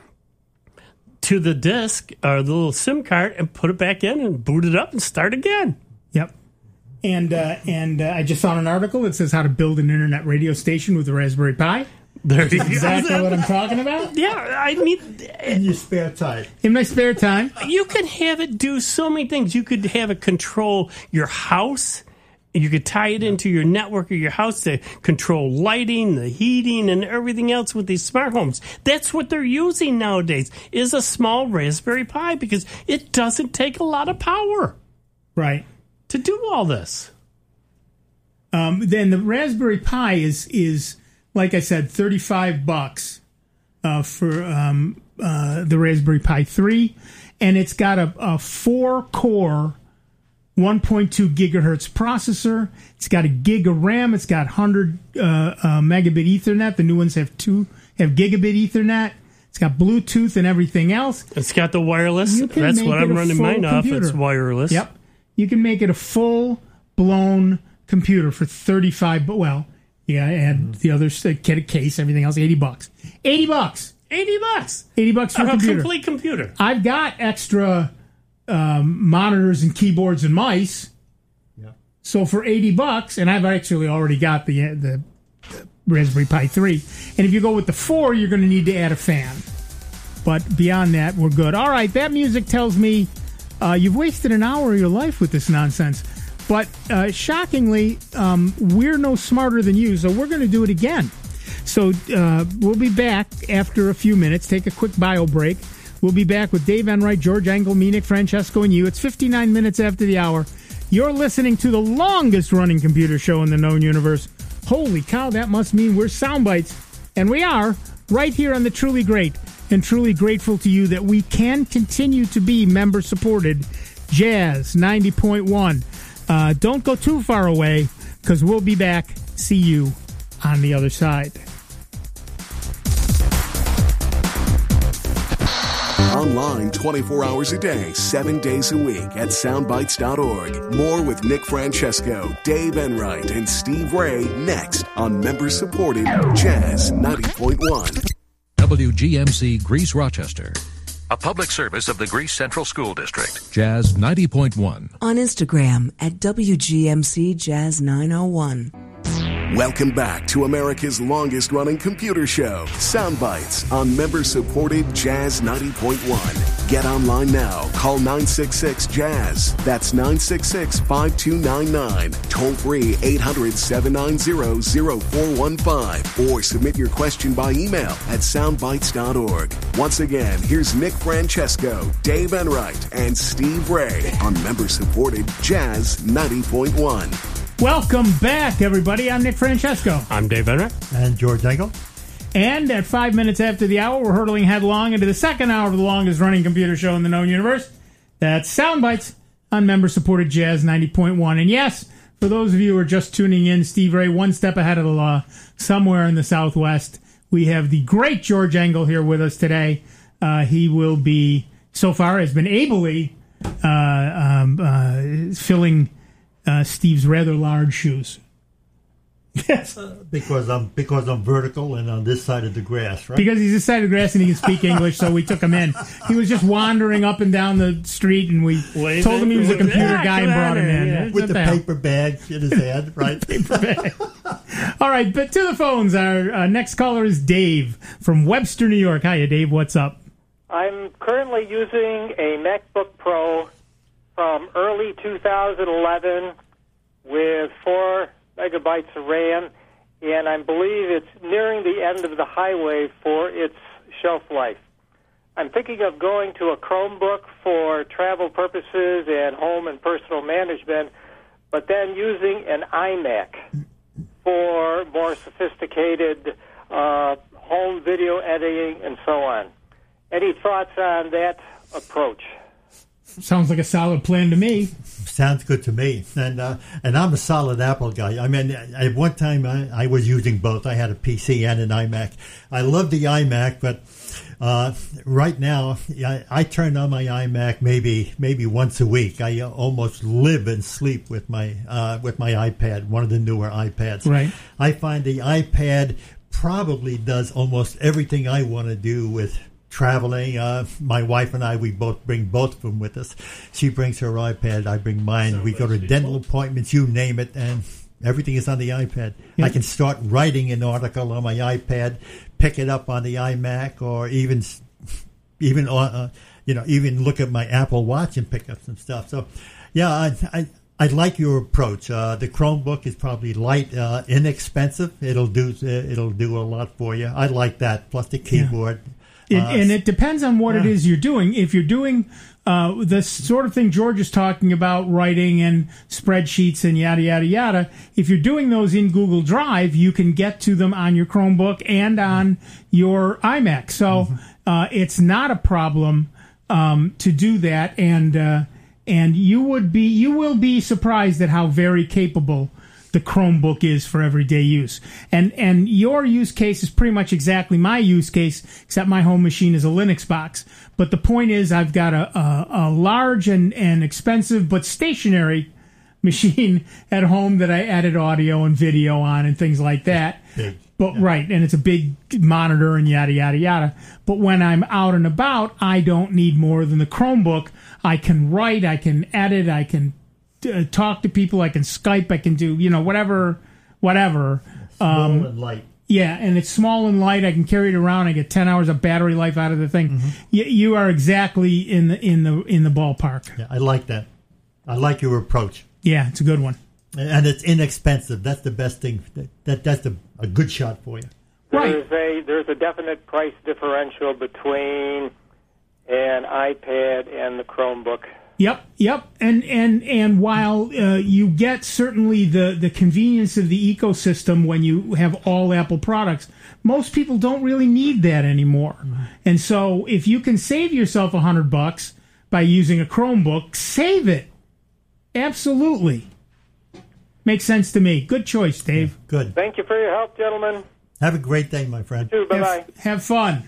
S3: to the disk or the little SIM card and put it back in and boot it up and start again.
S2: Yep. And uh, and uh, I just found an article that says how to build an internet radio station with a Raspberry Pi.
S3: There you
S2: exactly
S3: go.
S2: what I'm talking about.
S3: Yeah, I mean,
S4: in your spare time.
S2: In my spare time,
S3: you could have it do so many things. You could have it control your house. You could tie it into your network of your house to control lighting, the heating, and everything else with these smart homes. That's what they're using nowadays, is a small Raspberry Pi because it doesn't take a lot of power,
S2: right,
S3: to do all this.
S2: Um, then the Raspberry Pi is is. Like I said, thirty-five bucks uh, for um, uh, the Raspberry Pi three, and it's got a, a four-core, one point two gigahertz processor. It's got a gig of RAM. It's got one hundred uh, uh, megabit Ethernet. The new ones have two have gigabit Ethernet. It's got Bluetooth and everything else.
S3: It's got the wireless. That's what I'm running mine off. It's wireless.
S2: Yep. You can make it a full-blown computer for thirty-five. But well. Yeah, I had the other get a case, everything else, eighty bucks. Eighty bucks.
S3: Eighty bucks.
S2: Eighty bucks for a,
S3: a
S2: computer.
S3: complete computer.
S2: I've got extra um, monitors and keyboards and mice.
S4: Yeah.
S2: So for eighty bucks, and I've actually already got the the, the Raspberry Pi three. And if you go with the four, you're going to need to add a fan. But beyond that, we're good. All right, that music tells me uh, you've wasted an hour of your life with this nonsense. But uh, shockingly, um, we're no smarter than you, so we're going to do it again. So uh, we'll be back after a few minutes. Take a quick bio break. We'll be back with Dave Enright, George Engel, me, Nick Francesco, and you. It's fifty-nine minutes after the hour. You're listening to the longest-running computer show in the known universe. Holy cow, that must mean we're Soundbites. And we are, right here on the Truly Great. And truly grateful to you that we can continue to be member-supported Jazz ninety point one. Uh, don't go too far away, because we'll be back. See you on the other side.
S1: Online twenty-four hours a day, seven days a week at soundbites dot org. More with Nick Francesco, Dave Enright, and Steve Ray next on member-supported Jazz ninety point one.
S6: W G M C Greece Rochester.
S7: A public service of the Greece Central School District.
S6: Jazz ninety point one.
S8: On Instagram at W G M C Jazz nine oh one.
S1: Welcome back to America's longest-running computer show, Soundbites, on member-supported Jazz ninety point one. Get online now. Call nine six six Jazz. That's nine six six, five two nine nine. Toll free eight hundred, seven nine zero, zero four one five. Or submit your question by email at soundbites dot org. Once again, here's Nick Francesco, Dave Enright, and Steve Ray on member-supported Jazz ninety point one.
S2: Welcome back, everybody. I'm Nick Francesco.
S3: I'm Dave Enright.
S4: And George Engel.
S2: And at five minutes after the hour, we're hurtling headlong into the second hour of the longest-running computer show in the known universe. That's Soundbites on member-supported Jazz ninety point one. And yes, for those of you who are just tuning in, Steve Ray, one step ahead of the law, somewhere in the Southwest, we have the great George Engel here with us today. Uh, he will be, so far, has been ably uh, um, uh, filling... Uh, Steve's rather large shoes. Yes.
S4: because I'm because I'm vertical and on this side of the grass, right?
S2: Because he's this side of the grass and he can speak English, so we took him in. He was just wandering up and down the street, and we
S3: Waving.
S2: told him he was a computer
S3: Yeah,
S2: guy and
S3: come
S2: brought
S3: on
S2: him
S3: in,
S2: in.
S3: yeah.
S2: It's
S4: With
S2: what
S4: the
S2: the hell.
S4: paper bag in his hand, right?
S2: Paper bag. All right, but to the phones. Our uh, next caller is Dave from Webster, New York. Hiya, Dave. What's up?
S9: I'm currently using a MacBook Pro from early two thousand eleven with four megabytes of RAM, and I believe it's nearing the end of the highway for its shelf life. I'm thinking of going to a Chromebook for travel purposes and home and personal management, but then using an iMac for more sophisticated uh, home video editing and so on. Any thoughts on that approach?
S2: Sounds like a solid plan to me.
S4: Sounds good to me. And uh, and I'm a solid Apple guy. I mean, at one time I, I was using both. I had a P C and an iMac. I love the iMac, but uh, right now I, I turn on my iMac maybe maybe once a week. I almost live and sleep with my uh, with my iPad, one of the newer iPads.
S2: Right.
S4: I find the iPad probably does almost everything I want to do with traveling. Uh, my wife and I, we both bring both of them with us. She brings her iPad, I bring mine. We go to dental appointments, you name it, and everything is on the iPad.
S2: Yeah.
S4: I can start writing an article on my iPad, pick it up on the iMac, or even, even on, uh, you know, even look at my Apple Watch and pick up some stuff. So, yeah, I, I, I like your approach. Uh, the Chromebook is probably light, uh, inexpensive. It'll do, uh, it'll do a lot for you. I like that. Plus the keyboard.
S2: It,
S4: Uh,
S2: and it depends on what
S4: yeah.
S2: it is you're doing. If you're doing uh, the sort of thing George is talking about, writing and spreadsheets and yada, yada, yada, if you're doing those in Google Drive, you can get to them on your Chromebook and on your iMac. So
S4: Mm-hmm.
S2: uh, it's not a problem um, to do that. And uh, and you would be you will be surprised at how very capable the Chromebook is for everyday use. And and your use case is pretty much exactly my use case, except my home machine is a Linux box. But the point is I've got a, a, a large and, and expensive but stationary machine at home that I edit audio and video on and things like that.
S4: Big.
S2: But right, and it's a big monitor and yada, yada, yada. But when I'm out and about, I don't need more than the Chromebook. I can write, I can edit, I can Uh, talk to people, I can Skype, I can do, you know, whatever, whatever.
S4: Small
S2: Um,
S4: and light.
S2: yeah, and it's small and light. I can carry it around. I get ten hours of battery life out of the thing.
S4: Mm-hmm.
S2: You, you are exactly in the in the in the ballpark.
S4: Yeah, I like that. I like your approach.
S2: Yeah, it's a good one.
S4: And it's inexpensive. That's the best thing. That, that That's a, a good shot for you.
S2: Right.
S9: There's a there's a definite price differential between an iPad and the Chromebook.
S2: Yep, yep. And and and while uh, you get certainly the, the convenience of the ecosystem when you have all Apple products, most people don't really need that anymore. Mm-hmm. And so if you can save yourself a hundred bucks by using a Chromebook, save it. Absolutely. Makes sense to me. Good choice, Dave.
S4: Yeah, good.
S9: Thank you for your help, gentlemen.
S4: Have a great day, my friend.
S9: Too. Bye bye.
S2: Have, have fun.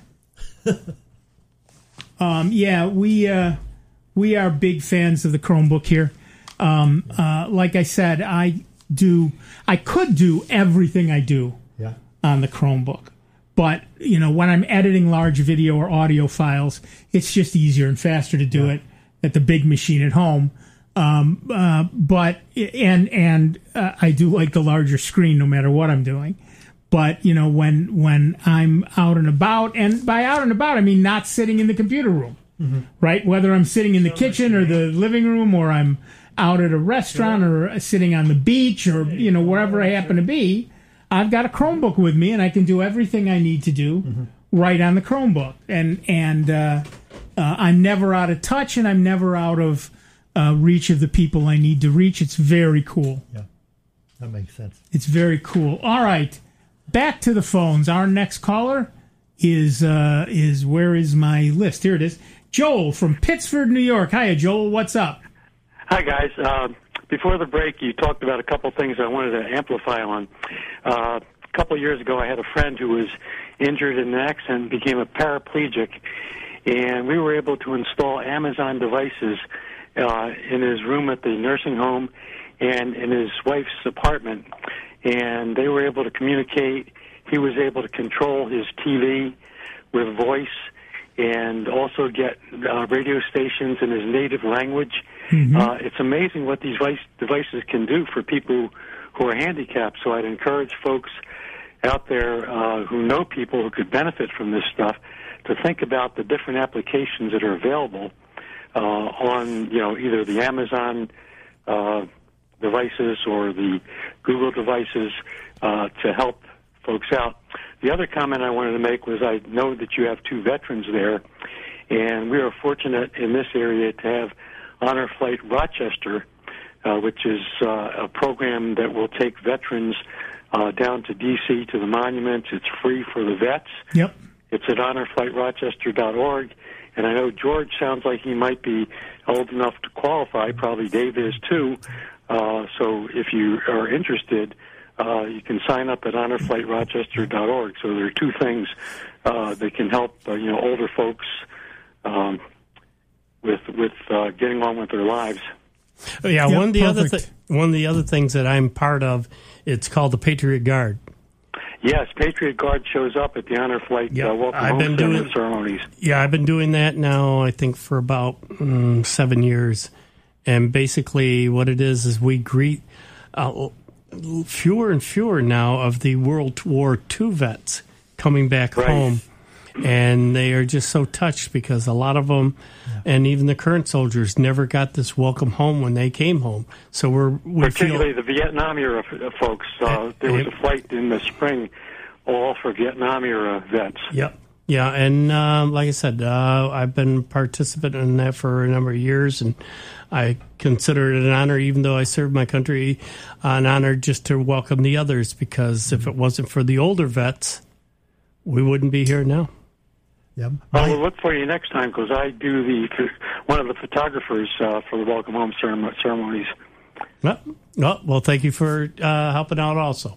S2: um, yeah, we uh, we are big fans of the Chromebook here. Um, uh, like I said, I do. I could do everything I do
S4: Yeah.
S2: on the Chromebook, but you know, when I'm editing large video or audio files, it's just easier and faster to do
S4: Yeah.
S2: it at the big machine at home. Um, uh, but and and uh, I do like the larger screen, no matter what I'm doing. But you know, when when I'm out and about, and by out and about, I mean not sitting in the computer room, mm-hmm. right? Whether I'm sitting in the kitchen or the living room, or I'm out at a restaurant, sure. or sitting on the beach, or you know, wherever I happen to be, I've got a Chromebook with me, and I can do everything I need to do mm-hmm. right on the Chromebook. And and uh, uh, I'm never out of touch, and I'm never out of uh, reach of the people I need to reach. It's very cool.
S4: Yeah, that makes sense.
S2: It's very cool. All right. Back to the phones. Our next caller is uh, is where is my list? Here it is. Joel from Pittsford, New York. Hiya, Joel. What's up?
S10: Hi, guys. Uh, before the break, you talked about a couple things I wanted to amplify on. Uh, a couple of years ago, I had a friend who was injured in an accident, became a paraplegic, and we were able to install Amazon devices uh, in his room at the nursing home and in his wife's apartment. and they were able to communicate. He was able to control his T V with voice and also get uh, radio stations in his native language. Mm-hmm. Uh, it's amazing what these vice- devices can do for people who are handicapped. So I'd encourage folks out there uh, who know people who could benefit from this stuff to think about the different applications that are available uh, on, you know, either the Amazon uh, devices or the Google devices uh, to help folks out. The other comment I wanted to make was I know that you have two veterans there, and we are fortunate in this area to have Honor Flight Rochester, uh, which is uh, a program that will take veterans uh, down to D C to the monuments. It's free for the vets.
S2: Yep.
S10: It's at honor flight rochester dot org, and I know George sounds like he might be old enough to qualify. Probably Dave is too. Uh, so if you are interested, uh, you can sign up at honor flight rochester dot org. So there are two things uh, that can help uh, you know older folks um, with with uh, getting on with their lives.
S3: Oh, yeah,
S2: yep,
S3: one of the
S2: perfect.
S3: other th- one of the other things that I'm part of, it's called the Patriot Guard.
S10: Yes, Patriot Guard shows up at the Honor Flight
S3: Yep.
S10: uh, welcome
S3: I've
S10: home
S3: been doing
S10: ceremonies.
S3: Yeah, I've been doing that now, I think, for about mm, seven years. And basically what it is is we greet uh, fewer and fewer now of the World War Two vets coming back
S10: Right.
S3: home. And they are just so touched because a lot of them, yeah. and even the current soldiers, never got this welcome home when they came home. So we're we
S10: particularly
S3: feel,
S10: the Vietnam era f- folks. Uh, there was a flight in the spring, all for Vietnam era vets.
S3: Yep. Yeah, and uh, like I said, uh, I've been a participant in that for a number of years, and I consider it an honor, even though I served my country, uh, an honor just to welcome the others, because if it wasn't for the older vets, we wouldn't be here now.
S4: Yeah.
S10: Well, we'll look for you next time because I do the one of the photographers uh, for the welcome home ceremonies.
S3: Well, well, well thank you for uh, helping out also.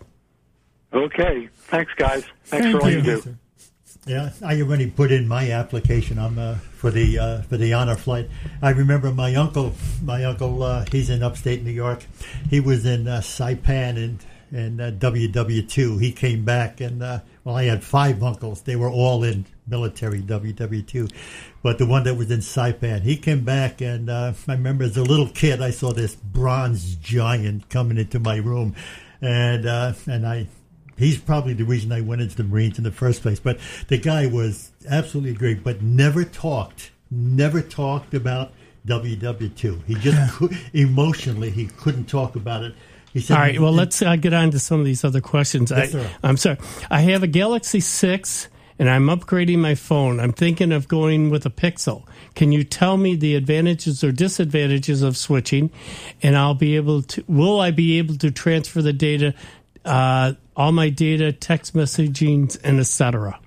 S10: Okay. Thanks, guys. Thanks
S2: Thank
S10: for all
S2: you.
S10: you do.
S4: Yeah, I already put in my application. I'm uh, for the uh, for the honor flight. I remember my uncle. My uncle, uh, he's in upstate New York. He was in uh, Saipan and and uh, W W two. He came back, and uh, well, I had five uncles. They were all in military W W two, but the one that was in Saipan, he came back, and uh, I remember as a little kid, I saw this bronze giant coming into my room, and uh, and I. He's probably the reason I went into the Marines in the first place. But the guy was absolutely great, but never talked, never talked about W W two. He just yeah. could, emotionally, he couldn't talk about it. He said,
S3: all right, well, let's uh, get on to some of these other questions.
S4: Yes,
S3: I, I'm sorry. I have a Galaxy six, and I'm upgrading my phone. I'm thinking of going with a Pixel. Can you tell me the advantages or disadvantages of switching? And I'll be able to. Will I be able to transfer the data? Uh, all my data, text messaging, and et cetera.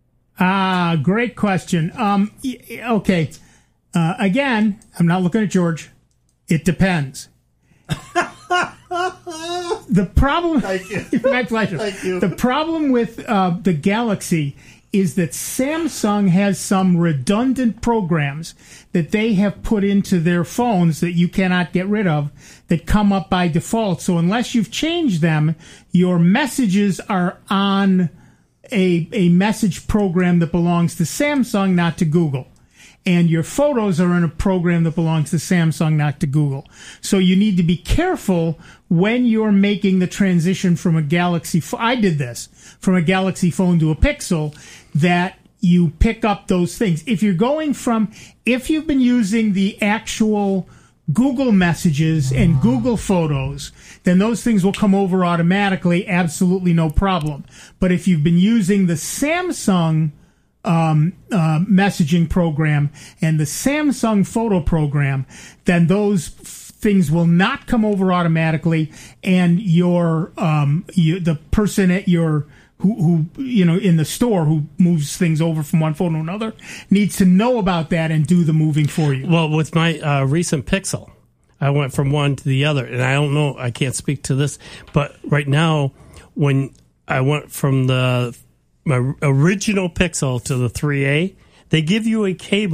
S2: Ah, great question. Um, okay. Uh, again, I'm not looking at George. It depends. The problem.
S4: Thank you.
S2: My pleasure.
S4: Thank you.
S2: The problem with uh, the Galaxy is that Samsung has some redundant programs that they have put into their phones that you cannot get rid of that come up by default. So unless you've changed them, your messages are on a, a message program that belongs to Samsung, not to Google. And your photos are in a program that belongs to Samsung, not to Google. So you need to be careful when you're making the transition from a Galaxy phone. I did this from a Galaxy phone to a Pixel, that you pick up those things. If you're going from, if you've been using the actual Google Messages and Google Photos, then those things will come over automatically, absolutely no problem. But if you've been using the Samsung um, uh, messaging program and the Samsung photo program, then those f- things will not come over automatically, and your um, you, the person at your Who, who, you know, in the store who moves things over from one phone to another needs to know about that and do the moving for you.
S3: Well, with my uh, recent Pixel, I went from one to the other, and I don't know, I can't speak to this, but right now, when I went from the my original Pixel to the three A, they give you a cable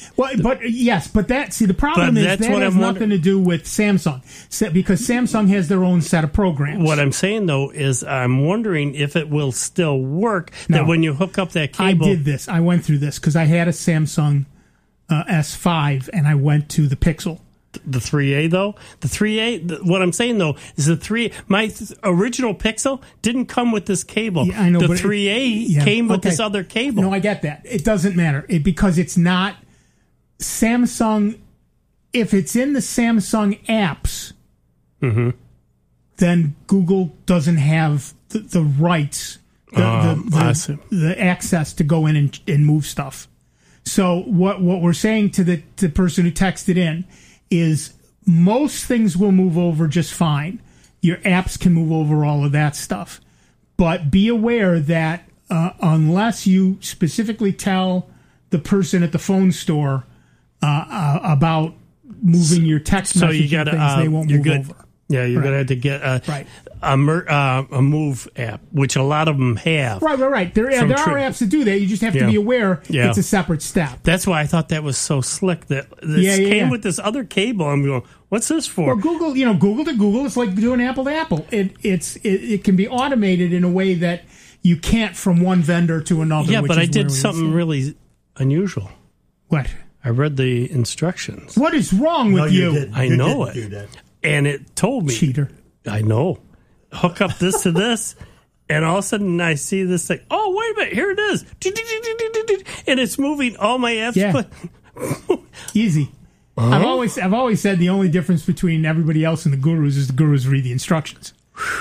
S2: Well, but yes, but that see the problem
S3: But
S2: is
S3: that's
S2: that
S3: what
S2: has
S3: I'm
S2: nothing
S3: wondering.
S2: to do with Samsung, Se- because Samsung has their own set of programs.
S3: What I'm saying though is I'm wondering if it will still work.
S2: No.
S3: That when you hook up that
S2: I
S3: cable,
S2: did this. I went through this because I had a Samsung uh, S five and I went to the Pixel.
S3: the three A though, the three A. The, what I'm saying though is the three. My th- original Pixel didn't come with this cable.
S2: Yeah, I know,
S3: the
S2: but it-
S3: three A
S2: yeah,
S3: came with
S2: okay.
S3: this other cable.
S2: No, I get that. It doesn't matter it, because it's not Samsung. If it's in the Samsung apps,
S3: Mm-hmm.
S2: then Google doesn't have the, the rights, the,
S3: Um,
S2: the,
S3: I
S2: the,
S3: see.
S2: the access to go in and, and move stuff. So what what we're saying to the, to the person who texted in is most things will move over just fine. Your apps can move over all of that stuff. But be aware that uh, unless you specifically tell the person at the phone store uh, uh, about moving your text
S3: so
S2: message
S3: you got
S2: things,
S3: uh,
S2: they won't
S3: you're
S2: move
S3: good.
S2: over.
S3: Yeah, you're
S2: Right.
S3: gonna have to get a
S2: Right.
S3: a, mer- uh, a Move app, which a lot of them have.
S2: Right, right, right. There,
S3: From
S2: there are
S3: Tri-
S2: apps that do that. You just have
S3: Yeah.
S2: to be aware
S3: Yeah.
S2: it's a separate step.
S3: That's why I thought that was so slick. That this
S2: Yeah, yeah,
S3: came
S2: yeah.
S3: with this other cable. I'm going, what's this for?
S2: Well, Google, you know, Google to Google, it's like doing Apple to Apple. It, it's it, it can be automated in a way that you can't from one vendor to another.
S3: yeah,
S2: which
S3: but I
S2: is where
S3: did
S2: we
S3: something
S2: see.
S3: really unusual.
S2: What?
S3: I read the instructions.
S2: What is wrong with
S4: No, you
S2: you?
S4: didn't.
S3: I
S4: You
S3: know
S4: didn't
S3: it.
S4: do that.
S3: And it told me.
S2: Cheater.
S3: I know. Hook up this to this, and all of a sudden I see this thing. Oh, wait a minute. Here it is. And it's moving all my apps.
S2: Yeah.
S3: But
S2: Easy. I've always I've always said the only difference between everybody else and the gurus is the gurus read the instructions.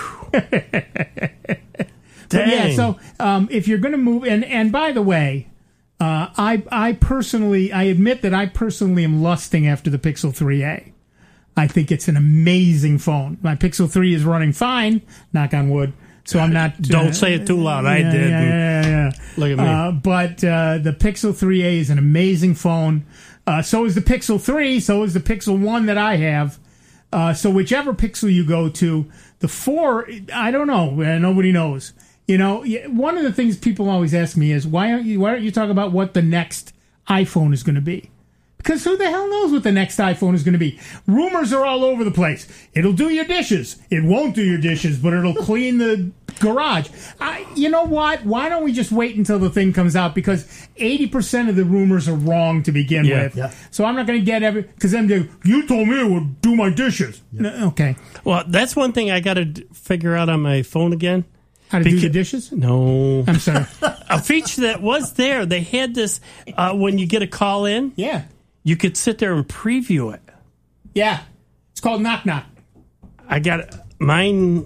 S2: But yeah,
S3: Dang.
S2: so um, if you're going to move, and and by the way, uh, I I personally I admit that I personally am lusting after the Pixel three A. I think it's an amazing phone. My Pixel three is running fine, knock on wood. So I'm not.
S3: Don't
S2: uh,
S3: say it too loud. I
S2: yeah,
S3: did.
S2: Yeah, yeah, yeah.
S3: Look at me.
S2: Uh, but uh, the Pixel three A is an amazing phone. Uh, so is the Pixel three. So is the Pixel one that I have. Uh, so whichever Pixel you go to, the four, I don't know. Uh, nobody knows. You know, y- one of the things people always ask me is why aren't you why don't you talk about what the next iPhone is going to be? Because who the hell knows what the next iPhone is going to be? Rumors are all over the place. It'll do your dishes. It won't do your dishes, but it'll clean the garage. I, you know what? Why don't we just wait until the thing comes out? Because eighty percent of the rumors are wrong to begin
S3: Yeah.
S2: with.
S4: Yeah.
S2: So I'm not going to get every... Because then they you told me it would do my dishes. No, okay.
S3: Well, that's one thing I got to d- figure out on my phone again.
S2: How to do
S3: Beca-
S2: the dishes?
S3: No.
S2: I'm sorry.
S3: A feature that was there, they had this uh, when you get a call in,
S2: Yeah.
S3: you could sit there and preview it.
S2: Yeah. It's called Knock Knock.
S3: I got mine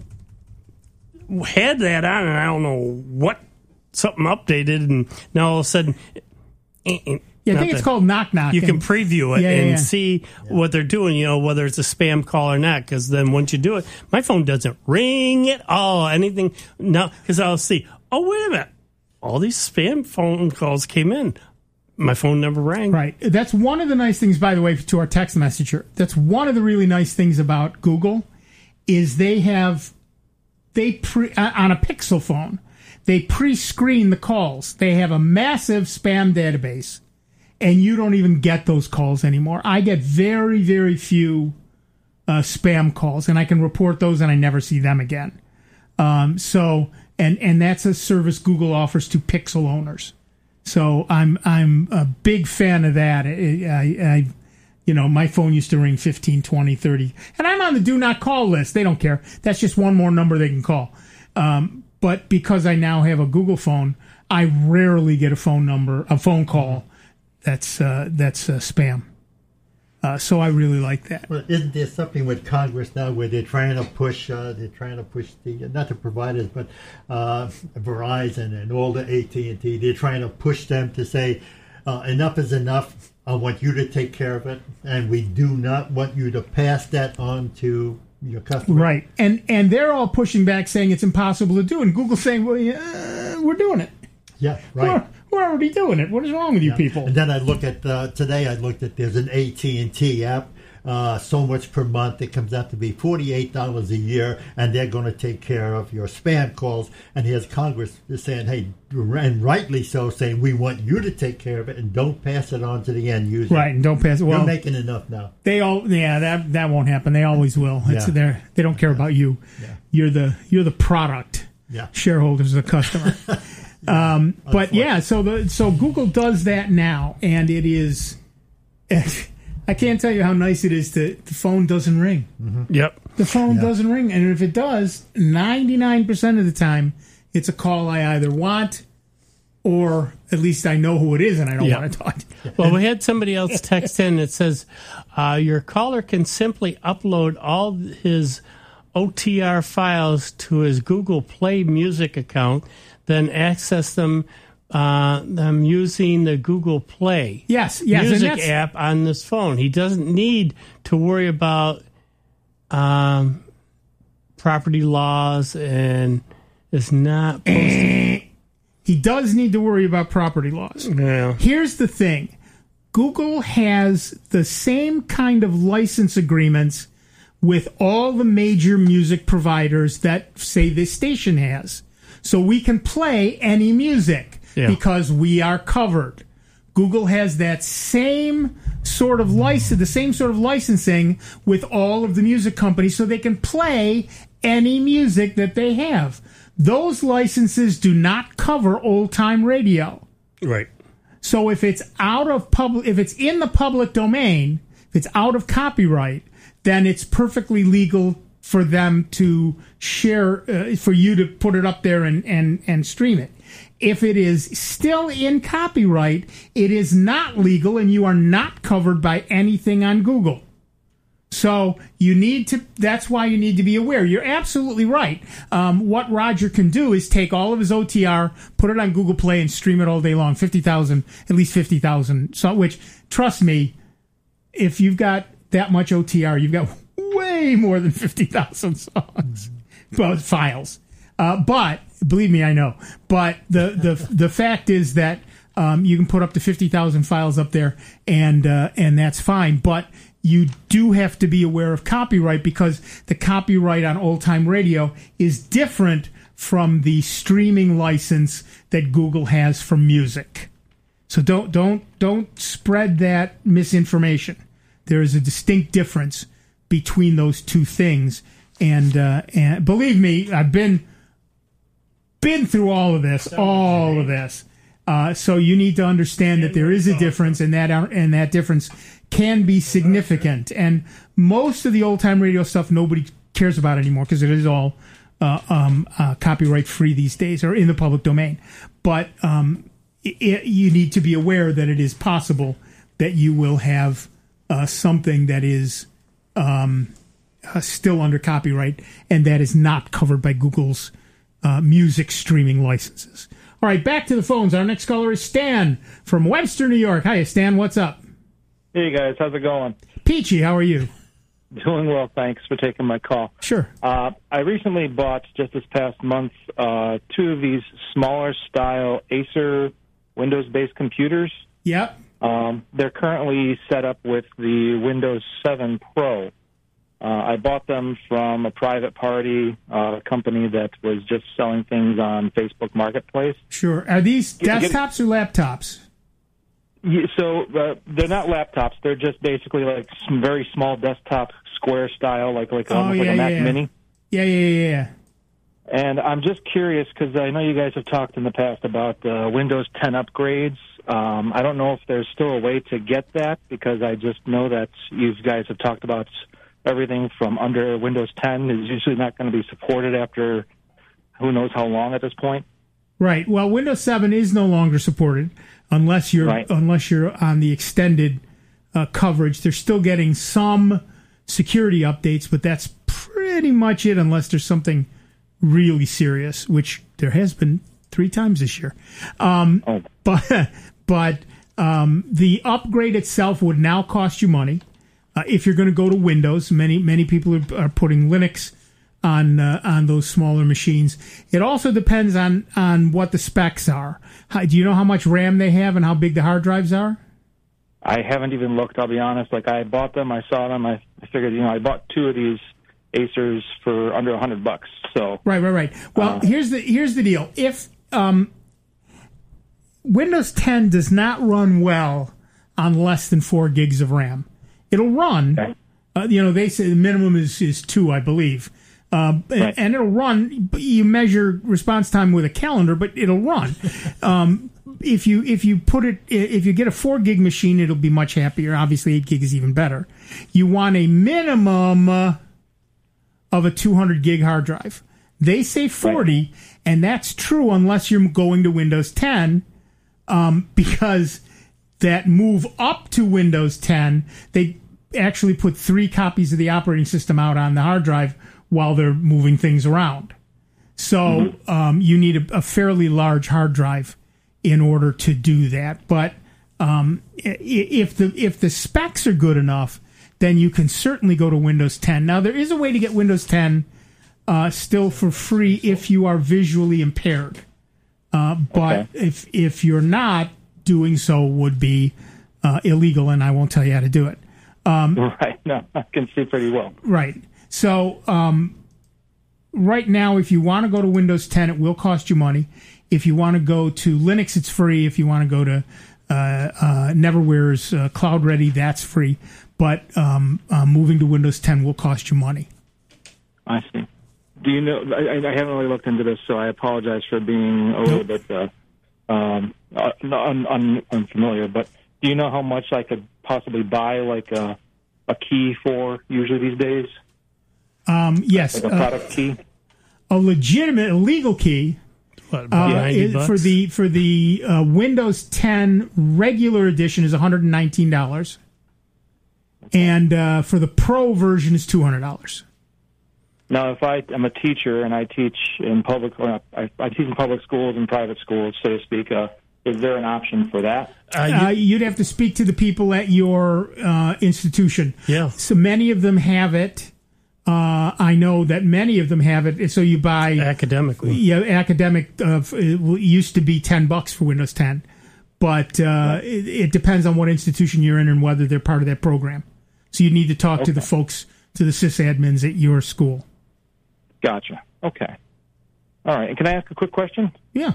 S3: had that on, and I don't know what something updated, and now all of a sudden, eh, eh,
S2: Yeah, I
S3: not
S2: think it's
S3: that-
S2: called Knock Knock.
S3: You can
S2: and-
S3: preview it
S2: Yeah, yeah,
S3: and
S2: yeah.
S3: see what they're doing, you know, whether it's a spam call or not. Because then once you do it, my phone doesn't ring at all. Anything, no, because I'll see, oh, wait a minute. All these spam phone calls came in. My phone never rang.
S2: Right. That's one of the nice things, by the way, to our text messenger. That's one of the really nice things about Google is they have, they pre, uh, on a Pixel phone, they pre-screen the calls. They have a massive spam database, and you don't even get those calls anymore. I get very, very few uh, spam calls, and I can report those, and I never see them again. Um, so, and and that's a service Google offers to Pixel owners. So I'm I'm a big fan of that. I, I, I you know, my phone used to ring fifteen, twenty, thirty, and I'm on the do not call list. They don't care. That's just one more number they can call. Um, but because I now have a Google phone, I rarely get a phone number, a phone call that's uh, that's uh, spam. Uh, so I really like that.
S4: Well, isn't there something with Congress now where they're trying to push, uh, they're trying to push the, not the providers, but uh, Verizon and all the A T and T, they're trying to push them to say, uh, enough is enough, I want you to take care of it, and we do not want you to pass that on to your customer.
S2: Right. And and they're all pushing back saying it's impossible to do. And Google's saying, well, yeah, we're doing it.
S4: Yeah, right.
S2: We're, we're already doing it. What is wrong with you
S4: Yeah.
S2: people?
S4: And then I look at, uh, today I looked at, there's an A T and T app uh, so much per month. It comes out to be forty-eight dollars a year, and they're going to take care of your spam calls. And here's Congress saying, hey, and rightly so, saying we want you to take care of it and don't pass it on to the end user.
S2: Right, and don't pass it. Well,
S4: you're making enough now. They
S2: all, yeah, that that won't happen. They always will. It's
S4: Yeah.
S2: their, they don't care about you.
S4: Yeah.
S2: You're the you're the product.
S4: Yeah.
S2: Shareholders are the customer. um, but yeah, so the so Google does that now, and it is. I can't tell you how nice it is to the phone doesn't ring.
S4: Mm-hmm.
S3: Yep.
S2: The phone
S4: Yeah.
S2: doesn't ring, and if it does, ninety-nine percent of the time, it's a call I either want, or at least I know who it is, and I don't
S3: Yeah.
S2: want to talk to.
S3: Well, we had somebody else text in that says uh, your caller can simply upload all his O T R files to his Google Play Music account, then access them uh, them using the Google Play
S2: Yes, yes, and
S3: music
S2: that's-
S3: app on this phone. He doesn't need to worry about um, property laws, and it's not posted.
S2: He does need to worry about property laws.
S3: Yeah.
S2: Here's the thing. Google has the same kind of license agreements with all the major music providers that, say, this station has. So we can play any music
S3: Yeah.
S2: because we are covered. Google has that same sort of license, the same sort of licensing with all of the music companies, so they can play any music that they have. Those licenses do not cover old-time radio.
S3: Right.
S2: So if it's out of public, if it's in the public domain, if it's out of copyright, then it's perfectly legal for them to share, uh, for you to put it up there and, and, and stream it. If it is still in copyright, it is not legal, and you are not covered by anything on Google. So you need to, that's why you need to be aware. You're absolutely right. Um, what Roger can do is take all of his O T R, put it on Google Play, and stream it all day long. fifty thousand, at least fifty thousand. So, which, trust me, if you've got that much O T R, you've got way more than fifty thousand songs, well, files. Uh, but, believe me, I know. But the, the, the fact is that um, you can put up to fifty thousand files up there, and uh, and that's fine. But you do have to be aware of copyright, because the copyright on old-time radio is different from the streaming license that Google has for music. So don't don't don't spread that misinformation. There is a distinct difference between those two things, and uh, and believe me, I've been been through all of this, all of this. Uh, so you need to understand that there is a difference, and that and that difference can be significant. And most of the old time radio stuff nobody cares about anymore, because it is all uh, um, uh, copyright free these days, or in the public domain. But um, it, it, you need to be aware that it is possible that you will have uh, something that is um, uh, still under copyright, and that is not covered by Google's uh, music streaming licenses. All right, back to the phones. Our next caller is Stan from Webster, New York. Hi, Stan. What's up?
S11: Hey, guys. How's it going?
S2: Peachy, how are you?
S11: Doing well. Thanks for taking my call.
S2: Sure.
S11: Uh, I recently bought, just this past month, uh, two of these smaller style Acer Windows-based computers.
S2: Yep.
S11: Um, they're currently set up with the Windows seven Pro. Uh, I bought them from a private party uh, company that was just selling things on Facebook Marketplace.
S2: Sure. Are these
S11: Get- get-
S2: desktops or laptops?
S11: Yeah, so uh, they're not laptops. They're just basically like some very small desktop square style, like like,
S2: Oh,
S11: almost
S2: yeah,
S11: like a Mac
S2: yeah.
S11: Mini.
S2: Yeah, yeah, yeah, yeah.
S11: And I'm just curious because I know you guys have talked in the past about uh, Windows ten upgrades. Um, I don't know if there's still a way to get that, because I just know that you guys have talked about everything from under Windows ten is usually not going to be supported after who knows how long at this point.
S2: Right. Well, Windows seven is no longer supported unless you're
S11: Right.
S2: unless you're on the extended uh, coverage. They're still getting some security updates, but that's pretty much it, unless there's something really serious, which there has been three times this year. Um,
S11: oh.
S2: But but um, the upgrade itself would now cost you money. Uh, if you're going to go to Windows, many many people are, are putting Linux on uh, on those smaller machines. It also depends on, on what the specs are. How, do you know how much RAM they have and how big the hard drives are?
S11: I haven't even looked, I'll be honest. Like, I bought them, I saw them, I, I figured, you know, I bought two of these Acers for under a hundred bucks. So
S2: right, right, right. Well, uh, here's the here's the deal. If um, Windows ten does not run well on less than four gigs of RAM, it'll run. Okay. Uh, you know, they say the minimum is is two, I believe, uh, right. and it'll run. You measure response time with a calendar, but it'll run. um, if you if you put it if you get a four gig machine, it'll be much happier. Obviously, eight gig is even better. You want a minimum Uh, of a two hundred gig hard drive. They say forty, right. And that's true unless you're going to Windows ten, um, because that move up to Windows ten, they actually put three copies of the operating system out on the hard drive while they're moving things around. So mm-hmm. um, you need a, a fairly large hard drive in order to do that. But um, if the if the specs are good enough, then you can certainly go to Windows ten. Now, there is a way to get Windows ten uh, still for free if you are visually impaired. Uh, but okay. if if you're not, doing so would be uh, illegal, and I won't tell you how to do it. Um,
S11: right. No, I can see pretty well.
S2: Right. So um, right now, if you want to go to Windows ten, it will cost you money. If you want to go to Linux, it's free. If you want to go to uh, uh, Neverware's uh, Cloud Ready, that's free. But um, uh, moving to Windows ten will cost you money.
S11: I see. Do you know? I, I haven't really looked into this, so I apologize for being a little bit uh, um, un, un, unfamiliar. But do you know how much I could possibly buy, like a, a key for usually these days?
S2: Um, yes,
S11: like a product uh, key,
S2: a legitimate, a legal key.
S3: What, about
S2: uh,
S3: ninety bucks?
S2: For the for the uh, Windows ten regular edition is one hundred nineteen dollars. And uh, for the Pro version is two hundred dollars.
S11: Now, if I, I'm a teacher and I teach in public, or I, I teach in public schools and private schools, so to speak, uh, is there an option for that?
S2: Uh, you, uh, you'd have to speak to the people at your uh, institution.
S3: Yeah.
S2: So many of them have it. Uh, I know that many of them have it. So you buy
S3: academically.
S2: Yeah, academic. Uh, it used to be ten bucks for Windows ten, but uh, right. it, it depends on what institution you're in and whether they're part of that program. So you need to talk okay. to the folks, to the sysadmins at your school.
S11: Gotcha. Okay. All right. And can I ask a quick question?
S2: Yeah.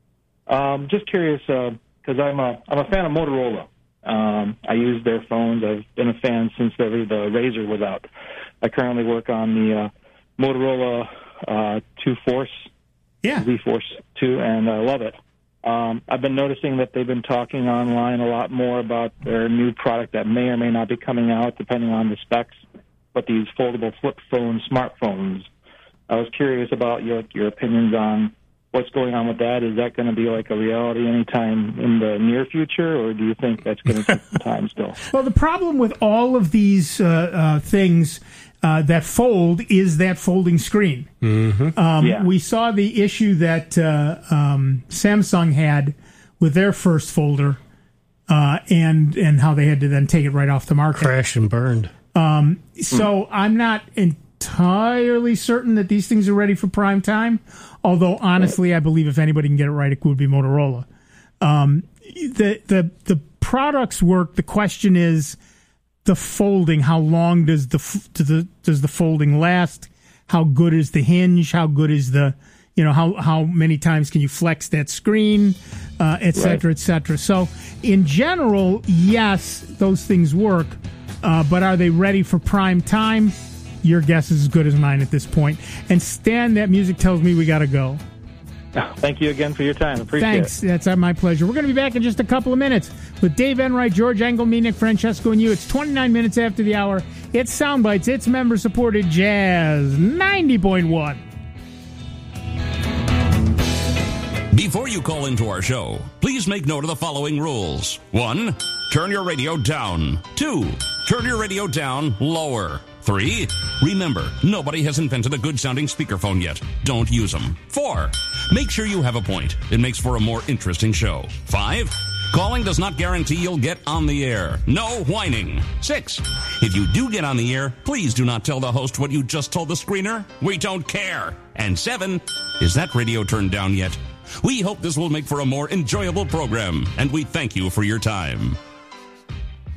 S11: Um, just curious, because uh, I'm a I'm a fan of Motorola. Um, I use their phones. I've been a fan since the, the Razr was out. I currently work on the uh, Motorola uh, two Force,
S2: yeah,
S11: Z Force two, and I love it. Um, I've been noticing that they've been talking online a lot more about their new product that may or may not be coming out, depending on the specs, but these foldable flip phone smartphones. I was curious about your your opinions on what's going on with that. Is that going to be like a reality anytime in the near future, or do you think that's going to take some time still?
S2: Well, the problem with all of these uh, uh, things uh, that fold is that folding screen.
S3: Mm-hmm.
S2: Um,
S11: yeah.
S2: We saw the issue that uh, um, Samsung had with their first folder, uh, and and how they had to then take it right off the market.
S3: Crashed and burned.
S2: Um, so mm. I'm not entirely certain that these things are ready for prime time. Although honestly, I believe if anybody can get it right, it would be Motorola. Um, the the the products work. The question is the folding. How long does the does the does the folding last? How good is the hinge? How good is the you know how how many times can you flex that screen, uh, et cetera, et cetera. So in general, yes, those things work. Uh, but are they ready for prime time? Your guess is as good as mine at this point. And Stan, that music tells me we got to go.
S11: Thank you again for your time. Appreciate
S2: Thanks.
S11: it.
S2: Thanks. That's my pleasure. We're going to be back in just a couple of minutes with Dave Enright, George Engel, me, Nick Francesco, and you. It's twenty-nine minutes after the hour. It's Soundbites. It's member-supported Jazz ninety point one.
S12: Before you call into our show, please make note of the following rules. One, turn your radio down. Two, turn your radio down lower. Three, remember, nobody has invented a good-sounding speakerphone yet. Don't use them. Four, make sure you have a point. It makes for a more interesting show. Five, calling does not guarantee you'll get on the air. No whining. Six, if you do get on the air, please do not tell the host what you just told the screener. We don't care. And seven, is that radio turned down yet? We hope this will make for a more enjoyable program, and we thank you for your time.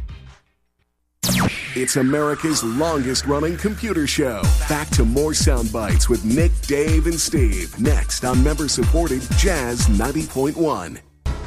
S1: It's America's longest-running computer show. Back to more sound bites with Nick, Dave, and Steve. Next on member-supported Jazz ninety point one.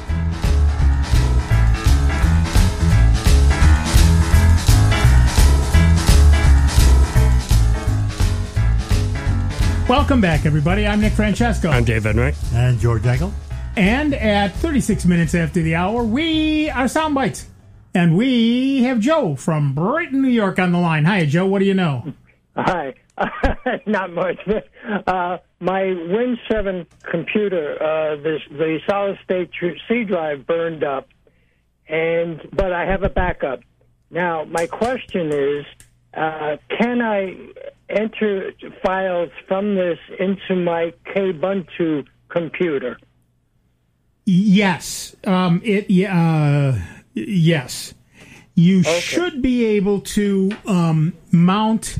S2: Welcome back, everybody. I'm Nick Francesco.
S3: I'm Dave Enright.
S4: And George Engel.
S2: And at thirty-six minutes after the hour, we are Sound Bites. And we have Joe from Brighton, New York on the line. Hi, Joe. What do you know?
S13: Hi. Not much. Uh, my Win seven computer, uh, the, the solid-state C drive burned up, and but I have a backup. Now, my question is, uh, can I enter files from this into my Kubuntu computer?
S2: Yes. Um, it. Uh, yes. You okay. should be able to um, mount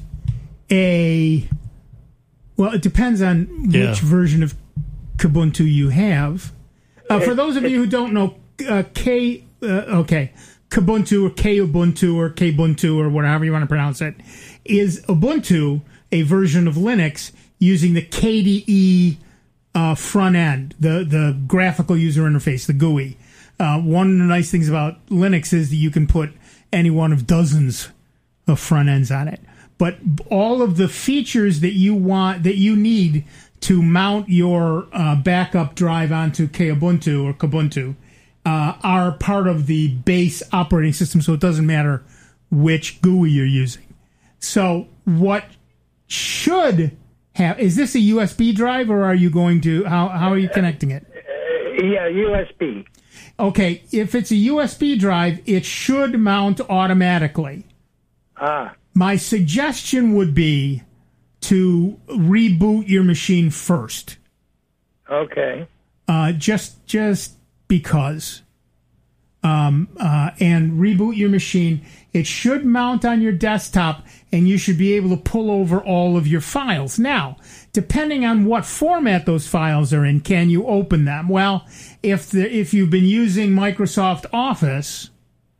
S2: a. Well, it depends on
S3: yeah.
S2: which version of Kubuntu you have. Uh, for those of you who don't know, uh, K. Uh, okay, Kubuntu or Kubuntu or Kubuntu or whatever you want to pronounce it is Ubuntu, a version of Linux using the K D E uh, front end, the the graphical user interface, the G U I. Uh, one of the nice things about Linux is that you can put any one of dozens of front ends on it. But all of the features that you want, that you need to mount your uh, backup drive onto Kubuntu or Kubuntu uh, are part of the base operating system, so it doesn't matter which G U I you're using. So what should have, is this a U S B drive, or are you going to, how, how are you connecting it?
S13: Uh, yeah, U S B.
S2: Okay, if it's a U S B drive, it should mount automatically.
S13: Ah.
S2: My suggestion would be to reboot your machine first.
S13: Okay.
S2: Uh, just just because. Um, uh, and reboot your machine. It should mount on your desktop, and you should be able to pull over all of your files. Now, depending on what format those files are in, can you open them? Well, if the, if you've been using Microsoft Office,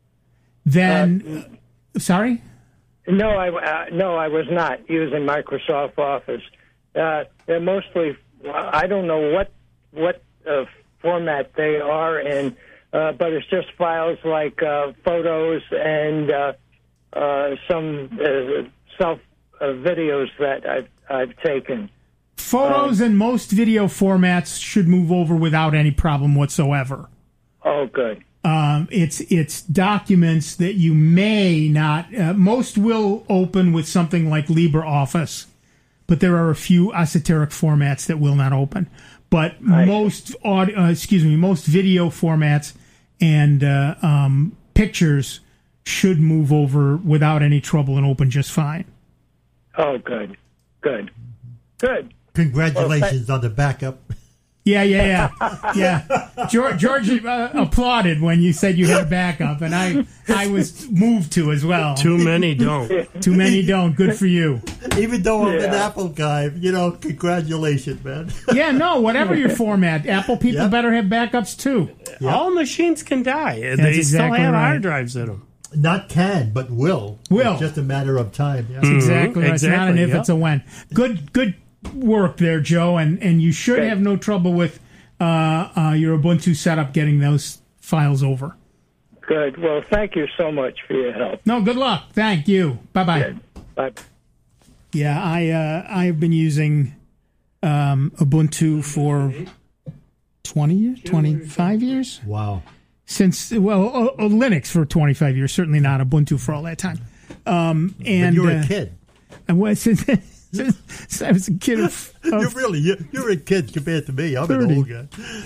S2: then... Uh, sorry?
S13: No, I uh, no, I was not using Microsoft Office. Uh, they're mostly, I don't know what what uh, format they are in, uh, but it's just files like uh, photos and uh, uh, some uh, self uh, videos that I've I've taken.
S2: Photos um, and most video formats should move over without any problem whatsoever.
S13: Oh, good.
S2: Um, it's it's documents that you may not. Uh, most will open with something like LibreOffice, but there are a few esoteric formats that will not open. But I most audio, uh, excuse me, most video formats and uh, um, pictures should move over without any trouble and open just fine.
S13: Oh, good, good, good.
S4: Congratulations well, on the backup.
S2: Yeah, yeah, yeah, yeah. George, George uh, applauded when you said you had a backup, and I, I was moved to as well.
S3: Too many don't.
S2: Too many don't. Good for you.
S4: Even though I'm
S13: yeah.
S4: an Apple guy, you know, congratulations, man.
S2: Yeah, no, whatever your format, Apple people yep. better have backups too.
S3: Yep. All machines can die.
S2: That's
S3: they
S2: exactly
S3: still have
S2: right.
S3: hard drives in them.
S4: Not can, but will.
S2: Will.
S4: It's just a matter of time. Yeah.
S2: That's exactly right.
S3: Exactly,
S2: It's not an if,
S3: yep.
S2: it's a when. Good, good work there, Joe, and and you should
S13: okay.
S2: have no trouble with. Uh, uh, your Ubuntu setup getting those files over.
S13: Good. Well, thank you so much for your help.
S2: No, good luck. Thank you. Bye-bye.
S13: Good. Bye.
S2: Yeah, I uh, I've been using um, Ubuntu for twenty years, twenty-five years.
S4: Wow.
S2: Since, well, uh, uh, Linux for twenty-five years. Certainly not Ubuntu for all that time. Um, and
S4: but you were
S2: uh,
S4: a kid.
S2: I was since, since I was a kid of... of
S4: you're really, you're, you're a kid compared to me. I'm
S2: thirty.
S4: An old guy.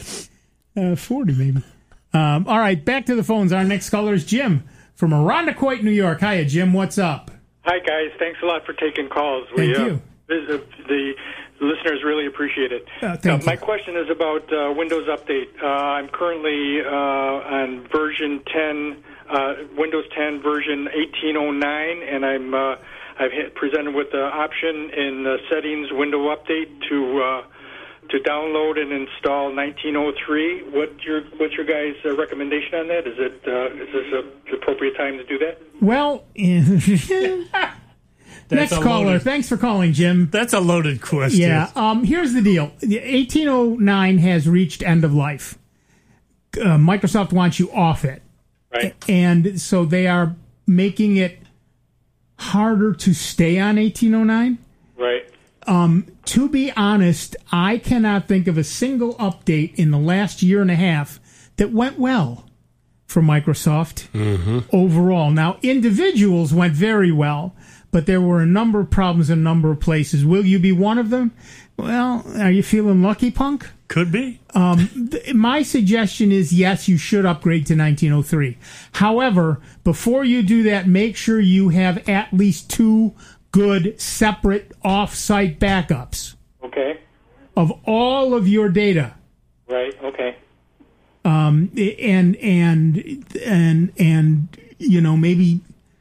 S2: Uh, forty, maybe. Um, all right, back to the phones. Our next caller is Jim from Irondequoit, New York. Hiya, Jim. What's up?
S14: Hi, guys. Thanks a lot for taking calls.
S2: Thank
S14: we,
S2: you.
S14: Uh, the, the listeners really appreciate it.
S2: Uh, thank
S14: uh, my
S2: you.
S14: question is about uh, Windows Update. Uh, I'm currently uh, on version ten, uh, Windows ten version eighteen oh nine, and I'm uh, I've hit, presented with the option in the settings window update to uh, to download and install nineteen oh three. What your what's your guys' uh, recommendation on that? Is it uh, is this a, the appropriate time to do that?
S2: Well, next caller.
S3: Loaded,
S2: Thanks for calling, Jim.
S3: That's a loaded question.
S2: Yeah. Um, here's the deal. The eighteen oh nine has reached end of life. Uh, Microsoft wants you off it.
S14: Right.
S2: And so they are making it harder to stay on eighteen oh nine.
S14: Right.
S2: Um, to be honest, I cannot think of a single update in the last year and a half that went well for Microsoft
S3: mm-hmm.
S2: overall. Now, individuals went very well, but there were a number of problems in a number of places. Will you be one of them? Well, are you feeling lucky, punk?
S3: Could be.
S2: Um, th- my suggestion is, yes, you should upgrade to nineteen oh three. However, before you do that, make sure you have at least two good separate off-site backups
S14: Okay.
S2: of all of your data.
S14: Right. Okay.
S2: Um, and and and and you know, maybe